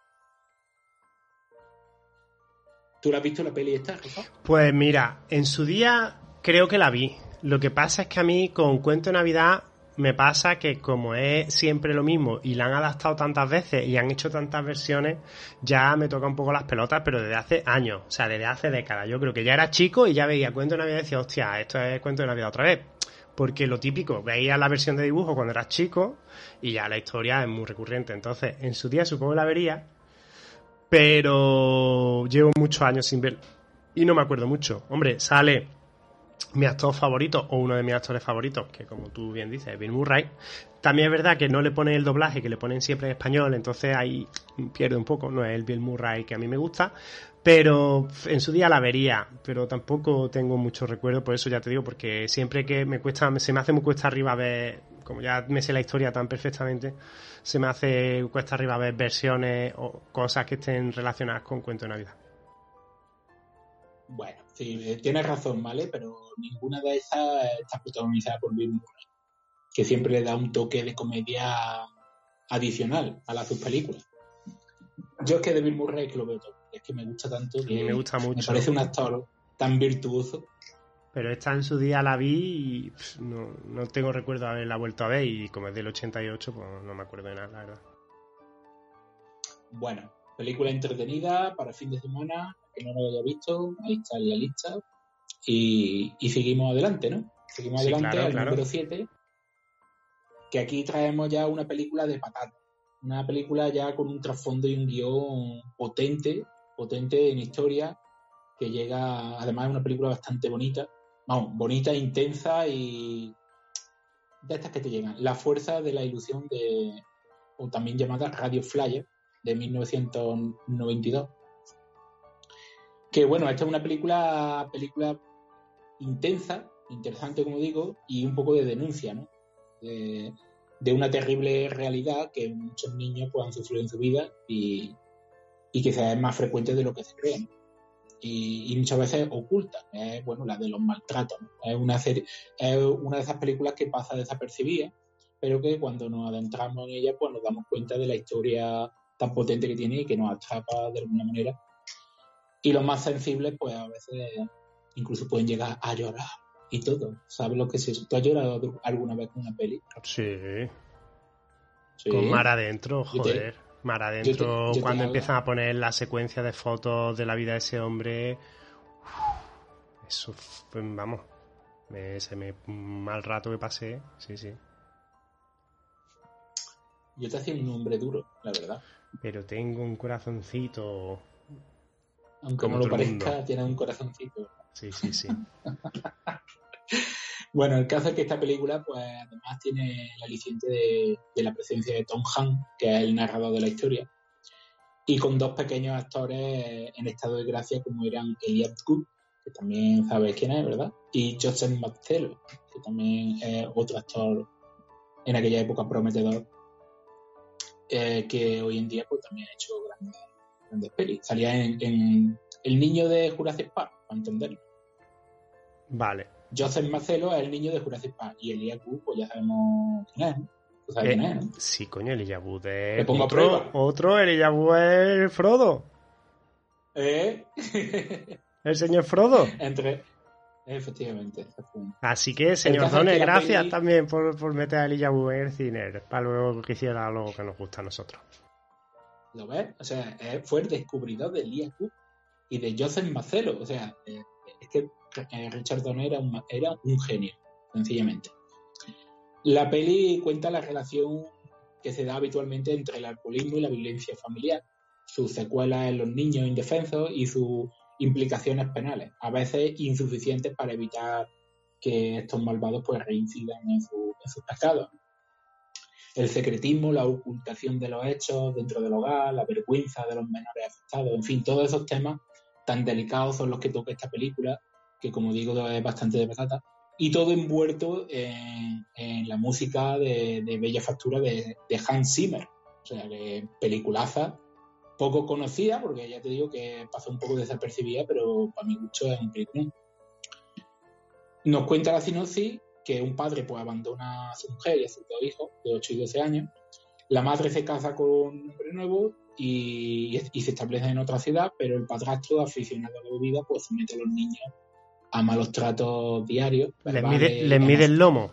¿Tú la has visto la peli esta, Rafa? Pues mira, en su día creo que la vi. Lo que pasa es que a mí con Cuento de Navidad me pasa que como es siempre lo mismo y la han adaptado tantas veces y han hecho tantas versiones, ya me toca un poco las pelotas, pero desde hace años, o sea, desde hace décadas. Yo creo que ya era chico y ya veía Cuento de Navidad y decía, hostia, esto es Cuento de Navidad otra vez. porque lo típico, veías la versión de dibujo cuando eras chico y ya la historia es muy recurrente. Entonces, en su día supongo que la vería, pero llevo muchos años sin ver y no me acuerdo mucho. Hombre, sale mi actor favorito o uno de mis actores favoritos, que como tú bien dices, es Bill Murray. También es verdad que no le ponen el doblaje, que le ponen siempre en español, entonces ahí pierde un poco, no es el Bill Murray que a mí me gusta, pero en su día la vería, pero tampoco tengo mucho recuerdo, por eso ya te digo, porque siempre que se me hace muy cuesta arriba ver, como ya me sé la historia tan perfectamente, se me hace cuesta arriba ver versiones o cosas que estén relacionadas con Cuento de Navidad. Bueno, sí, tienes razón, ¿vale? Pero ninguna de esas está protagonizada por Bill Murray, que siempre le da un toque de comedia adicional a sus películas. Yo es que de Bill Murray que lo veo todo, es que me gusta tanto, que me gusta mucho. Me parece un actor tan virtuoso. Pero esta en su día la vi y no tengo recuerdo de haberla vuelto a ver, y como es del 88, pues no me acuerdo de nada, la verdad. Bueno, película entretenida para fin de semana, que no lo haya visto, ahí está en la lista. Y seguimos adelante, ¿no? Seguimos adelante al número 7, que aquí traemos ya una película de patata. Una película ya con un trasfondo y un guión potente en historia, que llega, además es una película bastante bonita, bonita, intensa y de estas que te llegan. La fuerza de la ilusión o también llamada Radio Flyer, de 1992. Que bueno, esta es una película intensa, interesante como digo, y un poco de denuncia, ¿no? De una terrible realidad que muchos niños pues, han sufrido en su vida y quizás es más frecuente de lo que se cree, ¿no? Y muchas veces oculta, la de los maltratos, ¿no? Es una de esas películas que pasa desapercibida, pero que cuando nos adentramos en ella pues nos damos cuenta de la historia tan potente que tiene y que nos atrapa de alguna manera. Y los más sensibles pues a veces incluso pueden llegar a llorar y todo. ¿Sabes lo que es eso? ¿Tú has llorado alguna vez con una peli? Sí. Con Mar Adentro, joder. Mar Adentro, cuando empiezan a poner la secuencia de fotos de la vida de ese hombre, eso, pues, vamos, un mal rato que pasé, sí. Yo te hacía un hombre duro, la verdad. Pero tengo un corazoncito. Aunque como no lo parezca, mundo. tiene un corazoncito. Sí. Bueno, el caso es que esta película, pues además tiene el aliciente de la presencia de Tom Hanks, que es el narrador de la historia, y con dos pequeños actores en estado de gracia, como eran Elijah Wood, que también sabes quién es, ¿verdad? Y Joseph Mazzello, que también es otro actor en aquella época prometedor, que hoy en día pues también ha hecho grandes pelis. Salía en El niño de Jurassic Park, para entenderlo. Vale. Joseph Mazzello es el niño de Jurassic Park y Elijah Wood, pues ya sabemos quién es, ¿no? ¿Tú sabes quién es, no? Sí, coño, Elijah Wood es ¿Te pongo a prueba? otro, Elijah Wood es Frodo. El señor Frodo. Efectivamente. Así que, señor Donner, gracias también por meter a Elijah Wood en el cine, para luego que hiciera algo que nos gusta a nosotros. ¿Lo ves? O sea, fue el descubridor de Elijah Wood y de Joseph Mazzello. O sea, es que Richard Donner era un genio, sencillamente. La peli cuenta la relación que se da habitualmente entre el alcoholismo y la violencia familiar, sus secuelas en los niños indefensos y sus implicaciones penales, a veces insuficientes para evitar que estos malvados pues reincidan en sus pecados. El secretismo, la ocultación de los hechos dentro del hogar, la vergüenza de los menores afectados, en fin, todos esos temas tan delicados son los que toca esta película, que como digo es bastante de patata, y todo envuelto en la música de bella factura de Hans Zimmer. O sea, que peliculaza, poco conocida, porque ya te digo que pasa un poco desapercibida, pero para mi gusto es un película. Nos cuenta la sinopsis que un padre pues abandona a su mujer y a sus dos hijos de 8 y 12 años. La madre se casa con un hombre nuevo y se establece en otra ciudad, pero el padrastro, aficionado a la bebida, pues somete a los niños a malos tratos diarios. ¿Les mide el lomo?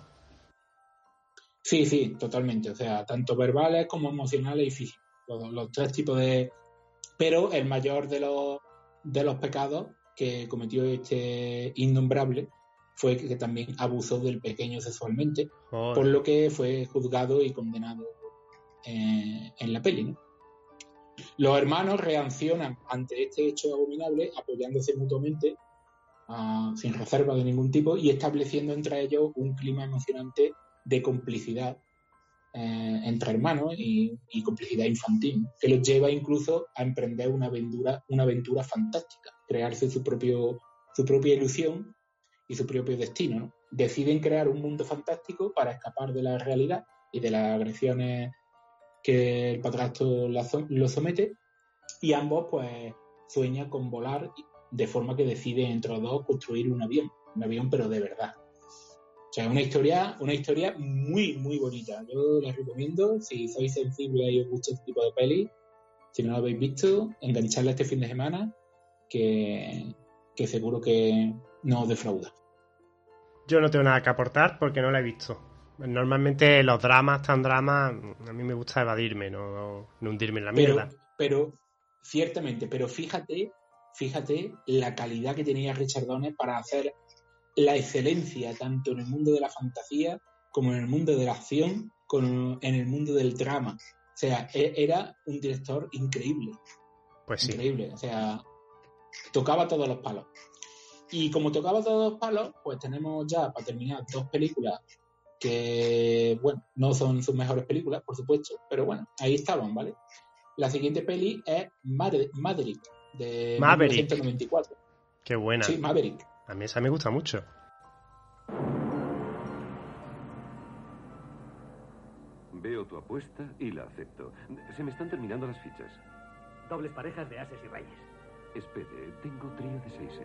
Sí, totalmente. O sea, tanto verbales como emocionales y físicos. Los tres tipos de... Pero el mayor de los pecados que cometió este innombrable fue que también abusó del pequeño sexualmente, por lo que fue juzgado y condenado en la peli, ¿no? Los hermanos reaccionan ante este hecho abominable apoyándose mutuamente sin reserva de ningún tipo y estableciendo entre ellos un clima emocionante de complicidad entre hermanos y complicidad infantil, que los lleva incluso a emprender una aventura fantástica, crearse su propia ilusión y su propio destino, ¿no? Deciden crear un mundo fantástico para escapar de la realidad y de las agresiones que el padrastro lo somete, y ambos pues sueñan con volar, de forma que deciden entre los dos construir un avión pero de verdad. O sea, una historia muy, muy bonita. Yo la recomiendo, si sois sensibles y os gusta este tipo de pelis, si no lo habéis visto, engancharla este fin de semana, que seguro que no os defrauda. Yo no tengo nada que aportar porque no la he visto. Normalmente los dramas, a mí me gusta evadirme, no hundirme en la mierda. Pero ciertamente, pero fíjate la calidad que tenía Richard Donner para hacer la excelencia tanto en el mundo de la fantasía como en el mundo de la acción, como en el mundo del drama. O sea, era un director increíble. Pues sí. Increíble, o sea, tocaba todos los palos. Y como tocaba todos los palos, pues tenemos ya, para terminar, 2 películas que, bueno, no son sus mejores películas, por supuesto, pero bueno, ahí estaban, ¿vale? La siguiente peli es Maverick, de 1994. Qué buena. Sí, Maverick. A mí esa me gusta mucho. Veo tu apuesta y la acepto. Se me están terminando las fichas. Dobles parejas de ases y reyes. Espere, tengo trío de 6.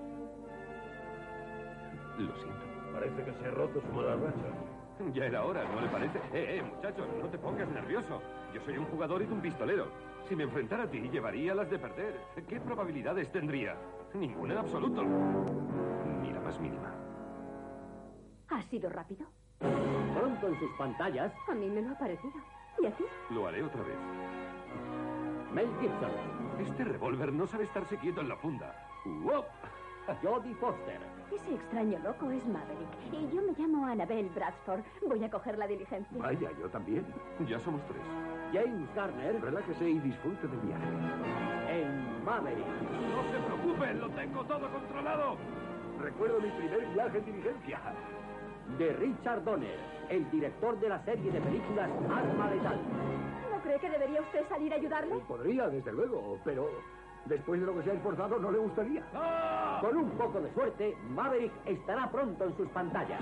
Lo siento. Parece que se ha roto su mala racha. Ya era hora, ¿no le parece? Muchachos, no te pongas nervioso. Yo soy un jugador y tú un pistolero. Si me enfrentara a ti, llevaría las de perder. ¿Qué probabilidades tendría? Ninguna en absoluto. Ni la más mínima. ¿Ha sido rápido? Pronto en sus pantallas. A mí me lo ha parecido. ¿Y a ti? Lo haré otra vez. Mel Gibson. Este revólver no sabe estarse quieto en la funda. ¡Uop! Jodie Foster. Ese extraño loco es Maverick. Y yo me llamo Annabelle Bradford. Voy a coger la diligencia. Vaya, yo también. Ya somos 3. James Garner. Relájese y disfrute del viaje. En Maverick. No se preocupen, lo tengo todo controlado. Recuerdo mi primer viaje en diligencia. De Richard Donner, el director de la serie de películas Arma Letal. ¿No cree que debería usted salir a ayudarle? Podría, desde luego, pero después de lo que se ha esforzado, no le gustaría. ¡Ah! Con un poco de suerte, Maverick estará pronto en sus pantallas.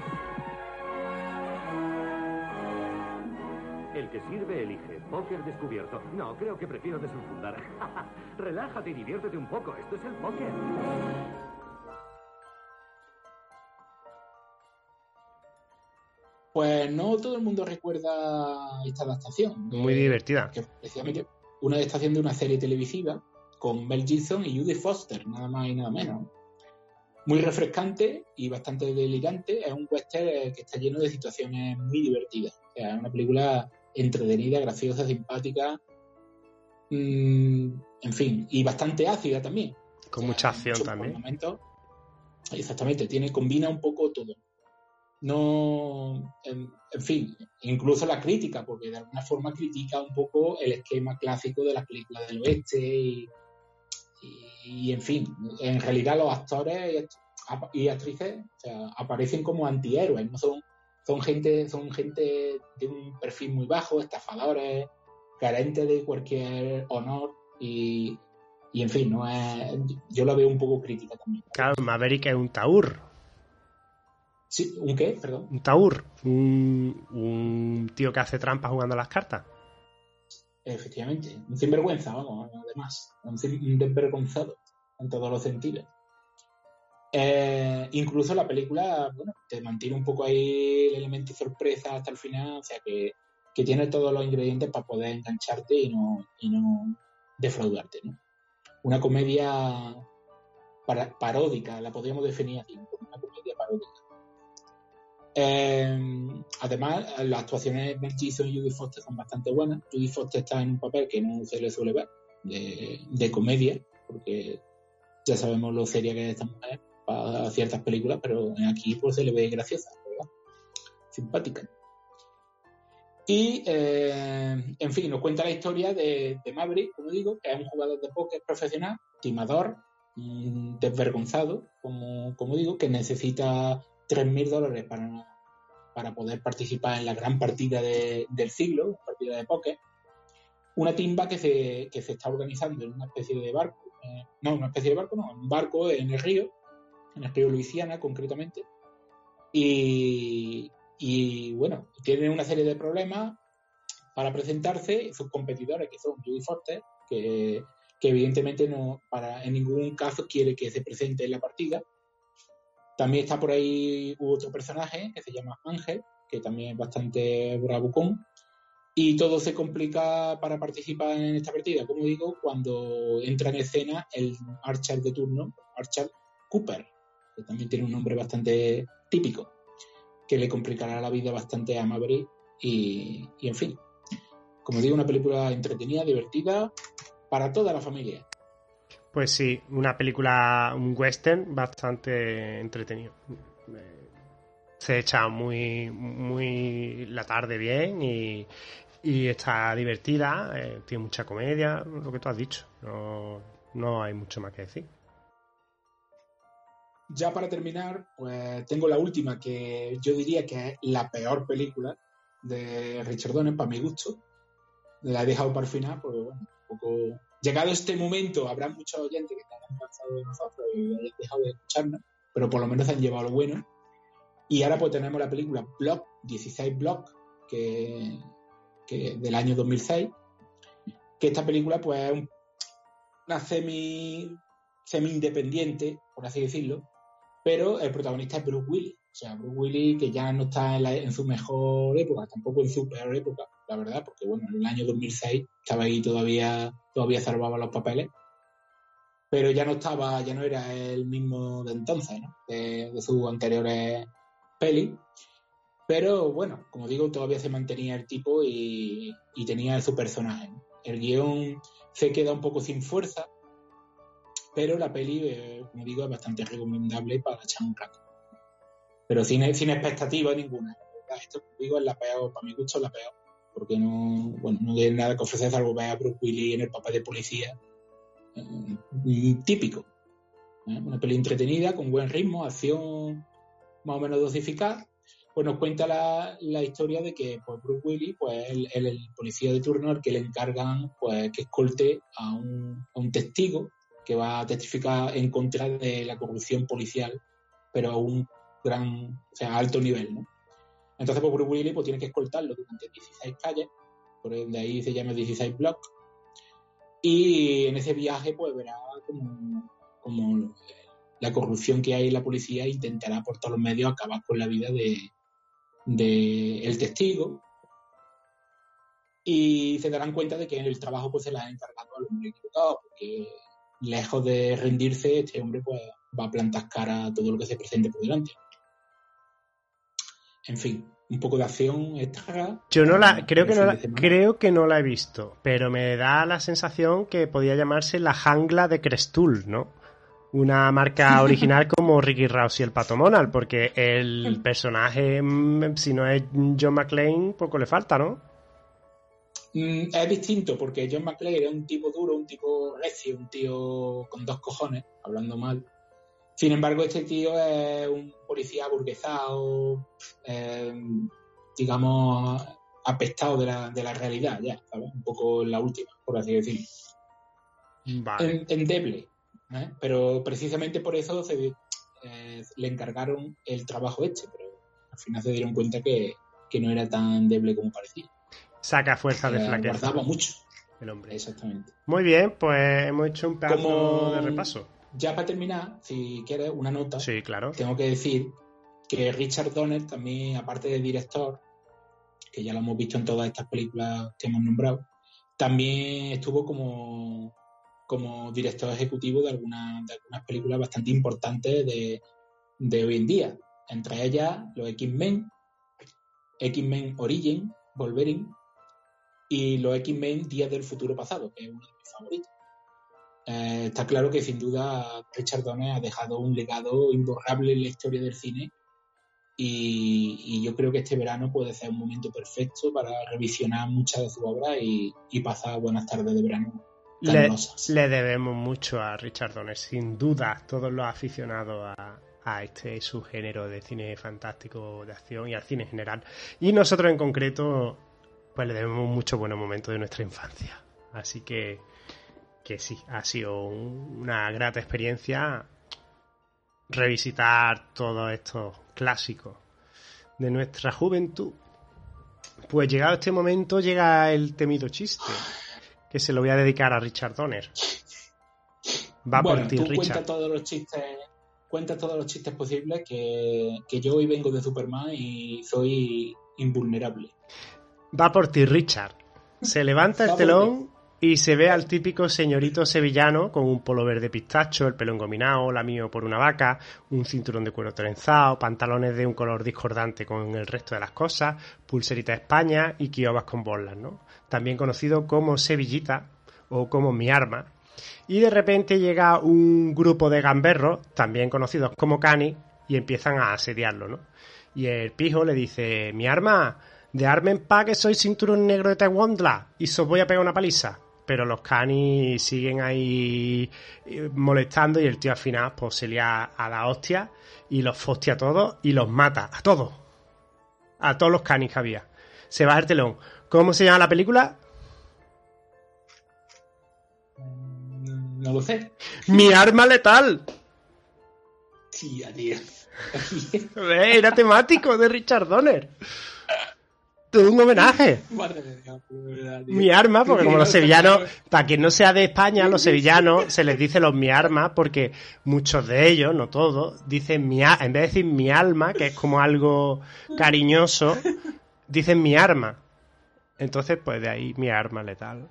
El que sirve elige. Póker descubierto. No, creo que prefiero desenfundar. Relájate y diviértete un poco. Esto es el póker. Pues no todo el mundo recuerda esta adaptación. Muy divertida. Que precisamente una adaptación de una serie televisiva con Mel Gibson y Jodie Foster, nada más y nada menos. Muy refrescante y bastante delirante. Es un western que está lleno de situaciones muy divertidas. O sea, es una película entretenida, graciosa, simpática. En fin, y bastante ácida también. Con mucha acción también. Exactamente, combina un poco todo. No, en fin, incluso la crítica, porque de alguna forma critica un poco el esquema clásico de las películas del oeste y en fin, en realidad los actores y actrices, o sea, aparecen como antihéroes, no son gente de un perfil muy bajo, estafadores, carentes de cualquier honor y en fin, no es, yo la veo un poco crítica también. Claro, Maverick es un taur. Sí, ¿un qué? Perdón. Un taur, un tío que hace trampas jugando a las cartas. Efectivamente, un sinvergüenza, vamos, además, un desvergonzado en todos los sentidos. Incluso la película, bueno, te mantiene un poco ahí el elemento sorpresa hasta el final, o sea que tiene todos los ingredientes para poder engancharte y no defraudarte, ¿no? Una comedia paródica, la podríamos definir así, una comedia paródica. Además, las actuaciones de Mel Gibson y Jodie Foster son bastante buenas. Jodie Foster está en un papel que no se le suele ver de comedia, porque ya sabemos lo seria que es esta mujer. para ciertas películas, pero aquí pues se le ve graciosa, ¿verdad? Simpática. Y, en fin, nos cuenta la historia de Maverick, como digo, que es un jugador de póker profesional, timador, desvergonzado, como digo, que necesita $3,000 para poder participar en la gran partida del siglo, partida de póker. Una timba que se está organizando en una especie de barco, un barco en el río Luisiana concretamente, y bueno, tienen una serie de problemas para presentarse. Sus competidores, que son Judy Foster, que evidentemente en ningún caso quiere que se presente en la partida. También está por ahí otro personaje que se llama Ángel, que también es bastante bravucón, y todo se complica para participar en esta partida, como digo, cuando entra en escena el Archer de turno, Archer Cooper, que también tiene un nombre bastante típico, que le complicará la vida bastante a Maverick. Y en fin, como digo, una película entretenida, divertida, para toda la familia. Pues sí, una película, un western bastante entretenido. Se echa muy la tarde bien y está divertida, tiene mucha comedia, lo que tú has dicho. No hay mucho más que decir. Ya para terminar, pues tengo la última, que yo diría que es la peor película de Richard Donner, para mi gusto. La he dejado para el final, porque bueno, un poco... Llegado este momento, habrá muchos oyentes que estarán cansados de nosotros y hayan dejado de escucharnos, pero por lo menos han llevado lo bueno. Y ahora pues tenemos la película Block, 16 Block, que del año 2006, que esta película pues es una semi-independiente, por así decirlo, pero el protagonista es Bruce Willis. O sea, Bruce Willis, que ya no está en su mejor época, tampoco en su peor época, la verdad, porque bueno, en el año 2006 estaba ahí todavía salvaba los papeles, pero ya no era el mismo de entonces, ¿no? De sus anteriores pelis. Pero bueno, como digo, todavía se mantenía el tipo y tenía su personaje, ¿no? El guión se queda un poco sin fuerza, pero la peli, como digo, es bastante recomendable para echar un rato. Pero sin expectativa ninguna. Esto, como digo, es la peor, para mi gusto es la peor, porque no tiene nada que ofrecer salvo ver a Bruce Willis en el papel de policía típico. Una peli entretenida, con buen ritmo, acción más o menos dosificada. Pues nos cuenta la historia de que pues, Bruce Willis, pues el policía de turno, al que le encargan pues que escolte a un testigo que va a testificar en contra de la corrupción policial, pero a un alto nivel, ¿no? Entonces, pues Bruce Willis pues, tiene que escoltarlo durante 16 calles, por de ahí se llama 16 Block, y en ese viaje pues verá como la corrupción que hay en la policía intentará por todos los medios acabar con la vida de el testigo, y se darán cuenta de que en el trabajo pues se les ha encargado al hombre equivocado, porque lejos de rendirse, este hombre pues va a plantar cara a todo lo que se presente por delante. En fin, un poco de acción extra. Yo creo que no la he visto, pero me da la sensación que podía llamarse La Jangla de Crestul, ¿no? Una marca original como Ricky Rouse y el Pato Donald, porque el personaje, si no es John McClane, poco le falta, ¿no? Es distinto, porque John McClane era un tipo duro, un tipo recio, un tío con dos cojones, hablando mal. Sin embargo, este tío es un policía aburguesado, digamos, apestado de la realidad, ya, ¿sabes? Un poco la última, por así decirlo. Vale. Endeble, ¿eh? Pero precisamente por eso le encargaron el trabajo pero al final se dieron cuenta que no era tan endeble como parecía. Saca fuerza de flaqueza. Guardaba mucho. El hombre. Exactamente. Muy bien, pues hemos hecho un pedazo de repaso. Ya para terminar, si quieres una nota, sí, claro. Tengo que decir que Richard Donner también, aparte de director, que ya lo hemos visto en todas estas películas que hemos nombrado, también estuvo como director ejecutivo de algunas películas bastante importantes de hoy en día. Entre ellas, los X-Men Origin, Wolverine, y los X-Men Días del Futuro Pasado, que es uno de mis favoritos. está claro que sin duda Richard Donner ha dejado un legado imborrable en la historia del cine y yo creo que este verano puede ser un momento perfecto para revisionar muchas de sus obras y pasar buenas tardes de verano calurosas. Le debemos mucho a Richard Donner, sin duda, todos los aficionados a este subgénero de cine fantástico, de acción y al cine en general. Y nosotros en concreto, pues le debemos muchos buenos momentos de nuestra infancia. Así que sí, ha sido una grata experiencia revisitar todos estos clásicos de nuestra juventud. Pues llegado este momento llega el temido chiste, que se lo voy a dedicar a Richard Donner. Va por ti, Richard. Cuenta todos los chistes posibles, que yo hoy vengo de Superman y soy invulnerable. Va por ti, Richard. Se levanta el telón y se ve al típico señorito sevillano con un polo verde pistacho, el pelo engominado, lamido por una vaca, un cinturón de cuero trenzado, pantalones de un color discordante con el resto de las cosas, pulserita de España y quiobas con bolas, ¿no? También conocido como Sevillita o como Mi Arma. Y de repente llega un grupo de gamberros, también conocidos como canis, y empiezan a asediarlo, ¿no? Y el pijo le dice: Mi arma, de arma en paz, que soy cinturón negro de Taekwondo y os voy a pegar una paliza. Pero los canis siguen ahí molestando y el tío al final pues se lía a la hostia y los fostia a todos y los mata a todos los canis que había. Se baja el telón. ¿Cómo se llama la película? No lo sé. Mi arma letal. Tía, tío. Era temático de Richard Donner. Tuvo un homenaje. Mi arma, porque como los sevillanos, para quien no sea de España, los sevillanos se les dice los mi arma, porque muchos de ellos, no todos, dicen en vez de decir mi alma, que es como algo cariñoso, dicen mi arma. Entonces, pues de ahí mi arma letal.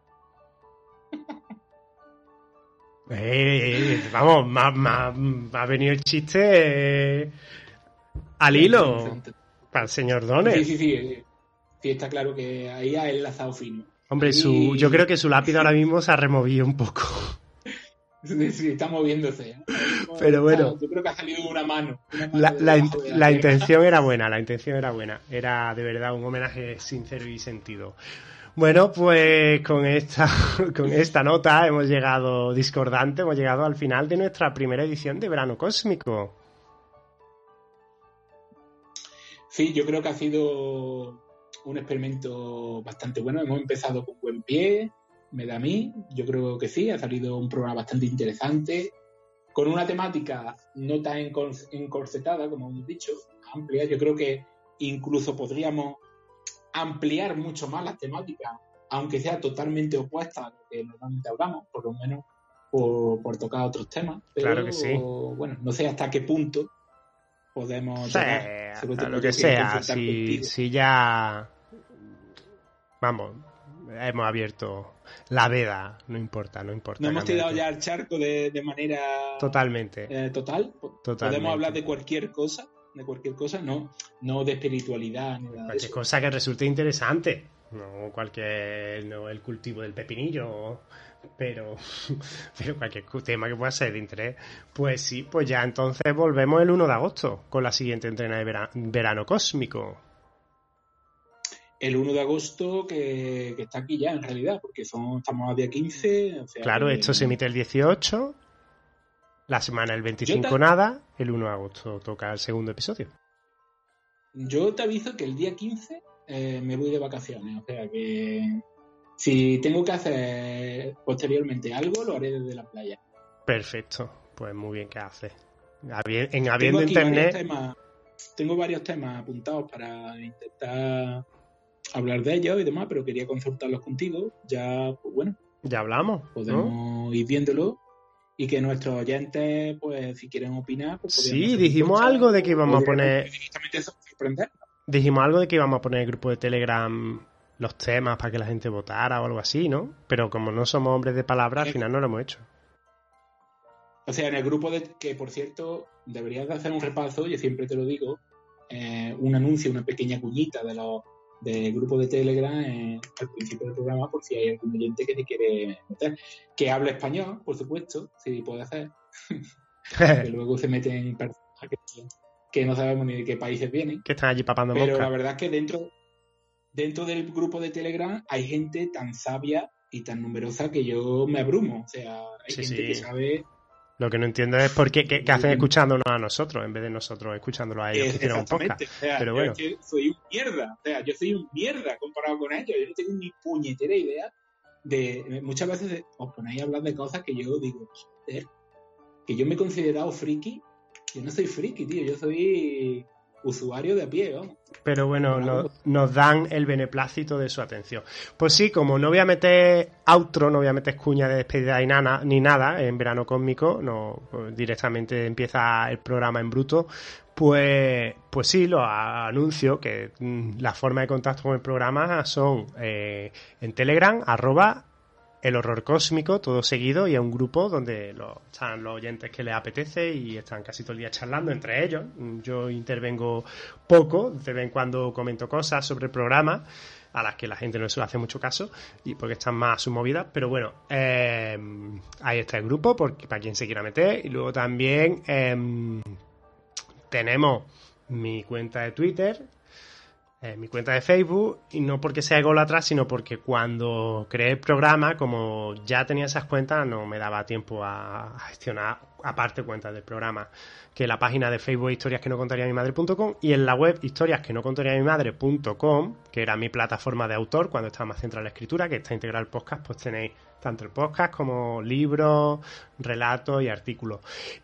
Vamos, me ha venido el chiste al hilo para el señor Donner. Sí, está claro que ahí ha enlazado fino. Hombre, yo creo que su lápiz ahora mismo se ha removido un poco. Sí, está moviéndose. Pero bueno. Yo creo que ha salido una mano. La intención era buena, Era de verdad un homenaje sincero y sentido. Bueno, pues con esta nota hemos llegado al final de nuestra primera edición de Verano Cósmico. Sí, yo creo que ha sido un experimento bastante bueno. Hemos empezado con buen pie, me da a mí. Yo creo que sí, ha salido un programa bastante interesante, con una temática no tan encorsetada, como hemos dicho, amplia. Yo creo que incluso podríamos ampliar mucho más las temáticas, aunque sea totalmente opuesta a lo que normalmente hablamos, por lo menos por tocar otros temas. Pero, claro que sí. Bueno, no sé hasta qué punto podemos lo que sea, si ya vamos, hemos abierto la veda, no importa. No hemos tirado ya al charco de manera totalmente total. Podemos hablar de cualquier cosa, no de espiritualidad ni nada. Cualquier cosa que resulte interesante, no el cultivo del pepinillo, pero cualquier tema que pueda ser de interés. Pues sí, pues ya entonces volvemos el 1 de agosto con la siguiente entrena de Verano Cósmico. El 1 de agosto que está aquí ya en realidad, porque estamos a día 15. O sea, claro, esto se emite el 18, la semana el 25 nada, el 1 de agosto toca el segundo episodio. Yo te aviso que el día 15 me voy de vacaciones, o sea que si tengo que hacer posteriormente algo, lo haré desde la playa. Perfecto, pues muy bien que haces. Habiendo internet... Tengo varios temas apuntados para intentar hablar de ellos y demás, pero quería consultarlos contigo. Ya, pues bueno. Ya hablamos. Podemos ir viéndolo y que nuestros oyentes, pues si quieren opinar... Pues sí, dijimos algo de que íbamos a poner... Dijimos algo de que íbamos a poner en el grupo de Telegram los temas para que la gente votara o algo así, ¿no? Pero como no somos hombres de palabra, al final no lo hemos hecho. O sea, en el grupo que, por cierto, deberías de hacer un repaso, yo siempre te lo digo, un anuncio, una pequeña cuñita de del grupo de Telegram al principio del programa, por si hay algún oyente que se quiere meter. Que hable español, por supuesto, si puede hacer. Que luego se meten en personas que no sabemos ni de qué países vienen. Que están allí papando Pero mosca. la verdad es que dentro del grupo de Telegram hay gente tan sabia y tan numerosa que yo me abrumo. O sea, hay gente que sabe... Lo que no entiendo es por qué que hacen escuchándonos a nosotros en vez de nosotros escuchándolo a ellos que tienen un podcast. O sea, pero bueno. Yo es que soy un mierda. O sea, yo soy un mierda comparado con ellos. Yo no tengo ni puñetera idea de... Muchas veces os ponéis a hablar de cosas que yo digo, joder, que yo me he considerado friki. Yo no soy friki, tío. Yo soy usuario de a pie, ¿no? Pero bueno, nos dan el beneplácito de su atención. Pues sí, como no voy a meter outro, no voy a meter cuña de despedida ni nada en Verano Cósmico, no, pues directamente empieza el programa en bruto, pues sí, lo anuncio que la forma de contacto con el programa son en Telegram, @El Horror Cósmico, todo seguido, y es un grupo donde están los oyentes que les apetece y están casi todo el día charlando entre ellos. Yo intervengo poco, de vez en cuando comento cosas sobre el programa a las que la gente no suele hacer mucho caso y porque están más a su movida, pero bueno, ahí está el grupo para quien se quiera meter. Y luego también tenemos mi cuenta de Twitter, mi cuenta de Facebook, y no porque sea ególatra, sino porque cuando creé el programa, como ya tenía esas cuentas, no me daba tiempo a gestionar aparte cuentas del programa, que la página de Facebook historias que no contaría mi madre.com, y en la web historias que no contaría mi madre.com, que era mi plataforma de autor cuando estaba más centrada en la escritura, que está integrado el podcast, pues tenéis tanto el podcast como libros, relatos y artículos.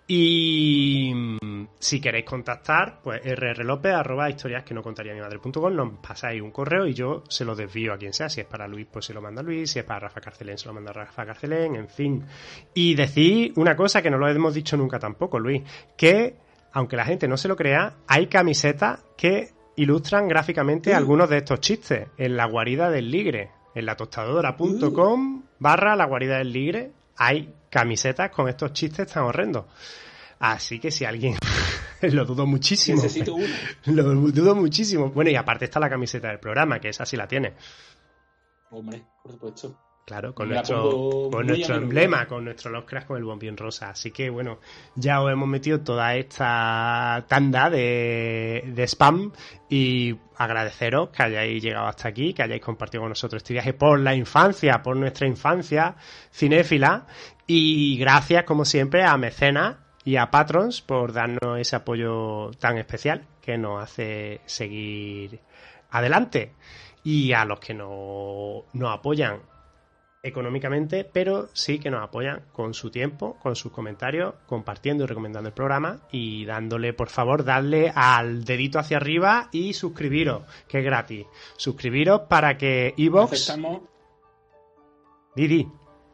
Y si queréis contactar, pues rrlopez@historiasquenocontaríamimadre.com, nos pasáis un correo y yo se lo desvío a quien sea. Si es para Luis, pues se lo manda a Luis. Si es para Rafa Carcelén, se lo manda a Rafa Carcelén, en fin. Y decir una cosa que no lo hemos dicho nunca tampoco, Luis, que aunque la gente no se lo crea, hay camisetas que ilustran gráficamente algunos de estos chistes en la guarida del ligre. En la tostadora.com /la guarida del ligre hay camisetas con estos chistes tan horrendos. Así que si alguien... lo dudo muchísimo. Necesito una. Lo dudo muchísimo. Bueno, y aparte está la camiseta del programa, que esa sí la tiene. Hombre, por supuesto. Claro, con nuestro emblema, con nuestro Lovecraft con el bombín rosa. Así que bueno, ya os hemos metido toda esta tanda de spam y agradeceros que hayáis llegado hasta aquí, que hayáis compartido con nosotros este viaje por la infancia, por nuestra infancia cinéfila, y gracias como siempre a mecenas y a patrons por darnos ese apoyo tan especial que nos hace seguir adelante, y a los que nos apoyan económicamente, pero sí que nos apoyan con su tiempo, con sus comentarios, compartiendo y recomendando el programa, y dándole, por favor, darle al dedito hacia arriba y suscribiros, que es gratis. Suscribiros para que iVoox... Aceptamos... Didi.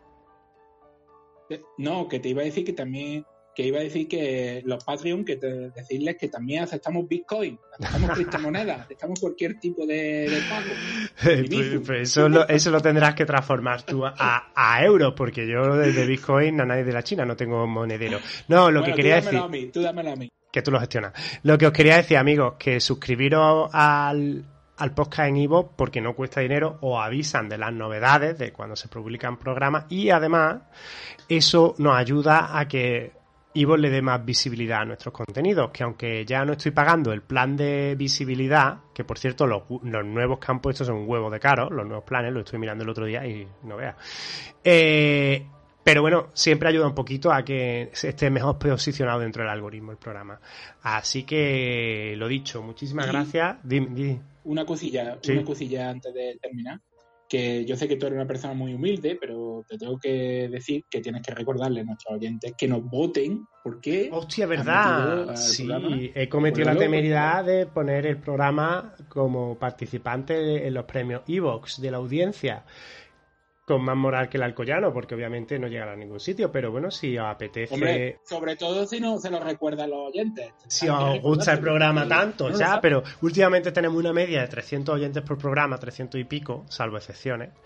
No, que te iba a decir que también... Que iba a decir que los Patreon, decirles que también aceptamos Bitcoin, aceptamos criptomonedas, aceptamos cualquier tipo de pago. Pues eso lo tendrás que transformar tú a euros, porque yo desde Bitcoin a nadie de la China no tengo monedero. No, lo que quería decir... Tú dámelo a mí. Que tú lo gestionas. Lo que os quería decir, amigos, que suscribiros al podcast en iVoox porque no cuesta dinero, os avisan de las novedades de cuando se publican programas, y además eso nos ayuda a que iVoox le dé más visibilidad a nuestros contenidos, que aunque ya no estoy pagando el plan de visibilidad, que por cierto los nuevos que han puesto son un huevo de caros, los nuevos planes, lo estoy mirando el otro día y no veas. Pero bueno, siempre ayuda un poquito a que esté mejor posicionado dentro del algoritmo el programa. Así que, lo dicho, muchísimas gracias. Dime. Una cosilla antes de terminar. Que yo sé que tú eres una persona muy humilde, pero te tengo que decir que tienes que recordarle a nuestros oyentes que nos voten. ¿Por qué? Hostia, ¿verdad? Sí, he cometido la temeridad de poner el programa como participante en los premios iVoox de la audiencia, con más moral que el Alcoyano, porque obviamente no llegará a ningún sitio, pero bueno, si os apetece... Hombre, sobre todo si no se lo recuerda a los oyentes. Si os gusta el programa tanto, no ya, pero últimamente tenemos una media de 300 oyentes por programa, 300 y pico, salvo excepciones,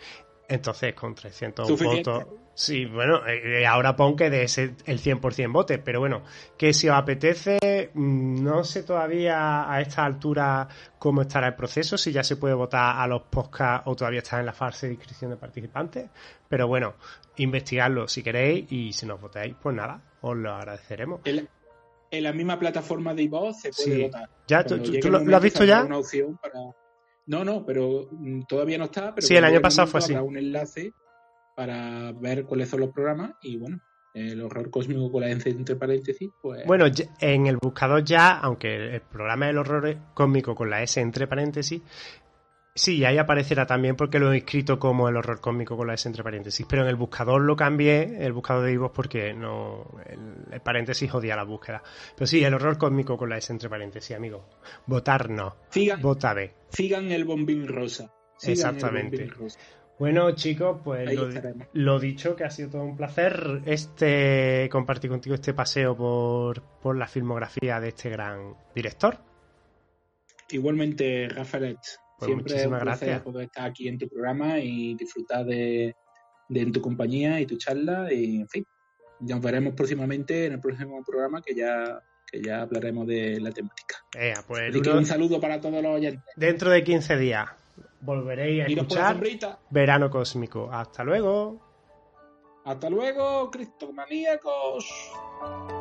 Entonces, con 300 Suficiente. votos... Sí, bueno, ahora pon que de ese el 100% vote, pero bueno, que si os apetece, no sé todavía a esta altura cómo estará el proceso, si ya se puede votar a los podcasts o todavía está en la fase de inscripción de participantes, pero bueno, investigadlo si queréis y si nos votáis, pues nada, os lo agradeceremos. En la misma plataforma de iVoox se puede votar. ¿Ya? Cuando ¿Tú llegue el lo momento has visto saldrá ya? Una opción para... No, pero todavía no está. Pero Sí, el cuando año llegue pasado momento fue así. Habrá un enlace para ver cuáles son los programas y bueno, el horror cósmico con la entre paréntesis, pues... Bueno, en el buscador ya, aunque el programa del horror cósmico con la S entre paréntesis, sí, ahí aparecerá también porque lo he escrito como el horror cósmico con la S entre paréntesis, pero en el buscador lo cambié, el buscador de iVoox, porque no el paréntesis jodía la búsqueda. Pero sí, el horror cósmico con la S entre paréntesis, amigo. Votar no, vota B. Sigan el bombín rosa. Exactamente. El bombín rosa. Bueno, chicos, pues lo dicho, que ha sido todo un placer compartir contigo este paseo por la filmografía de este gran director. Igualmente, Rafael, pues siempre es un placer poder estar aquí en tu programa y disfrutar de tu compañía y tu charla y, en fin, nos veremos próximamente en el próximo programa que ya hablaremos de la temática. Pues, así que un saludo para todos los oyentes. Dentro de 15 días volveréis a escuchar Verano Cósmico. Hasta luego. Hasta luego, cristomaníacos.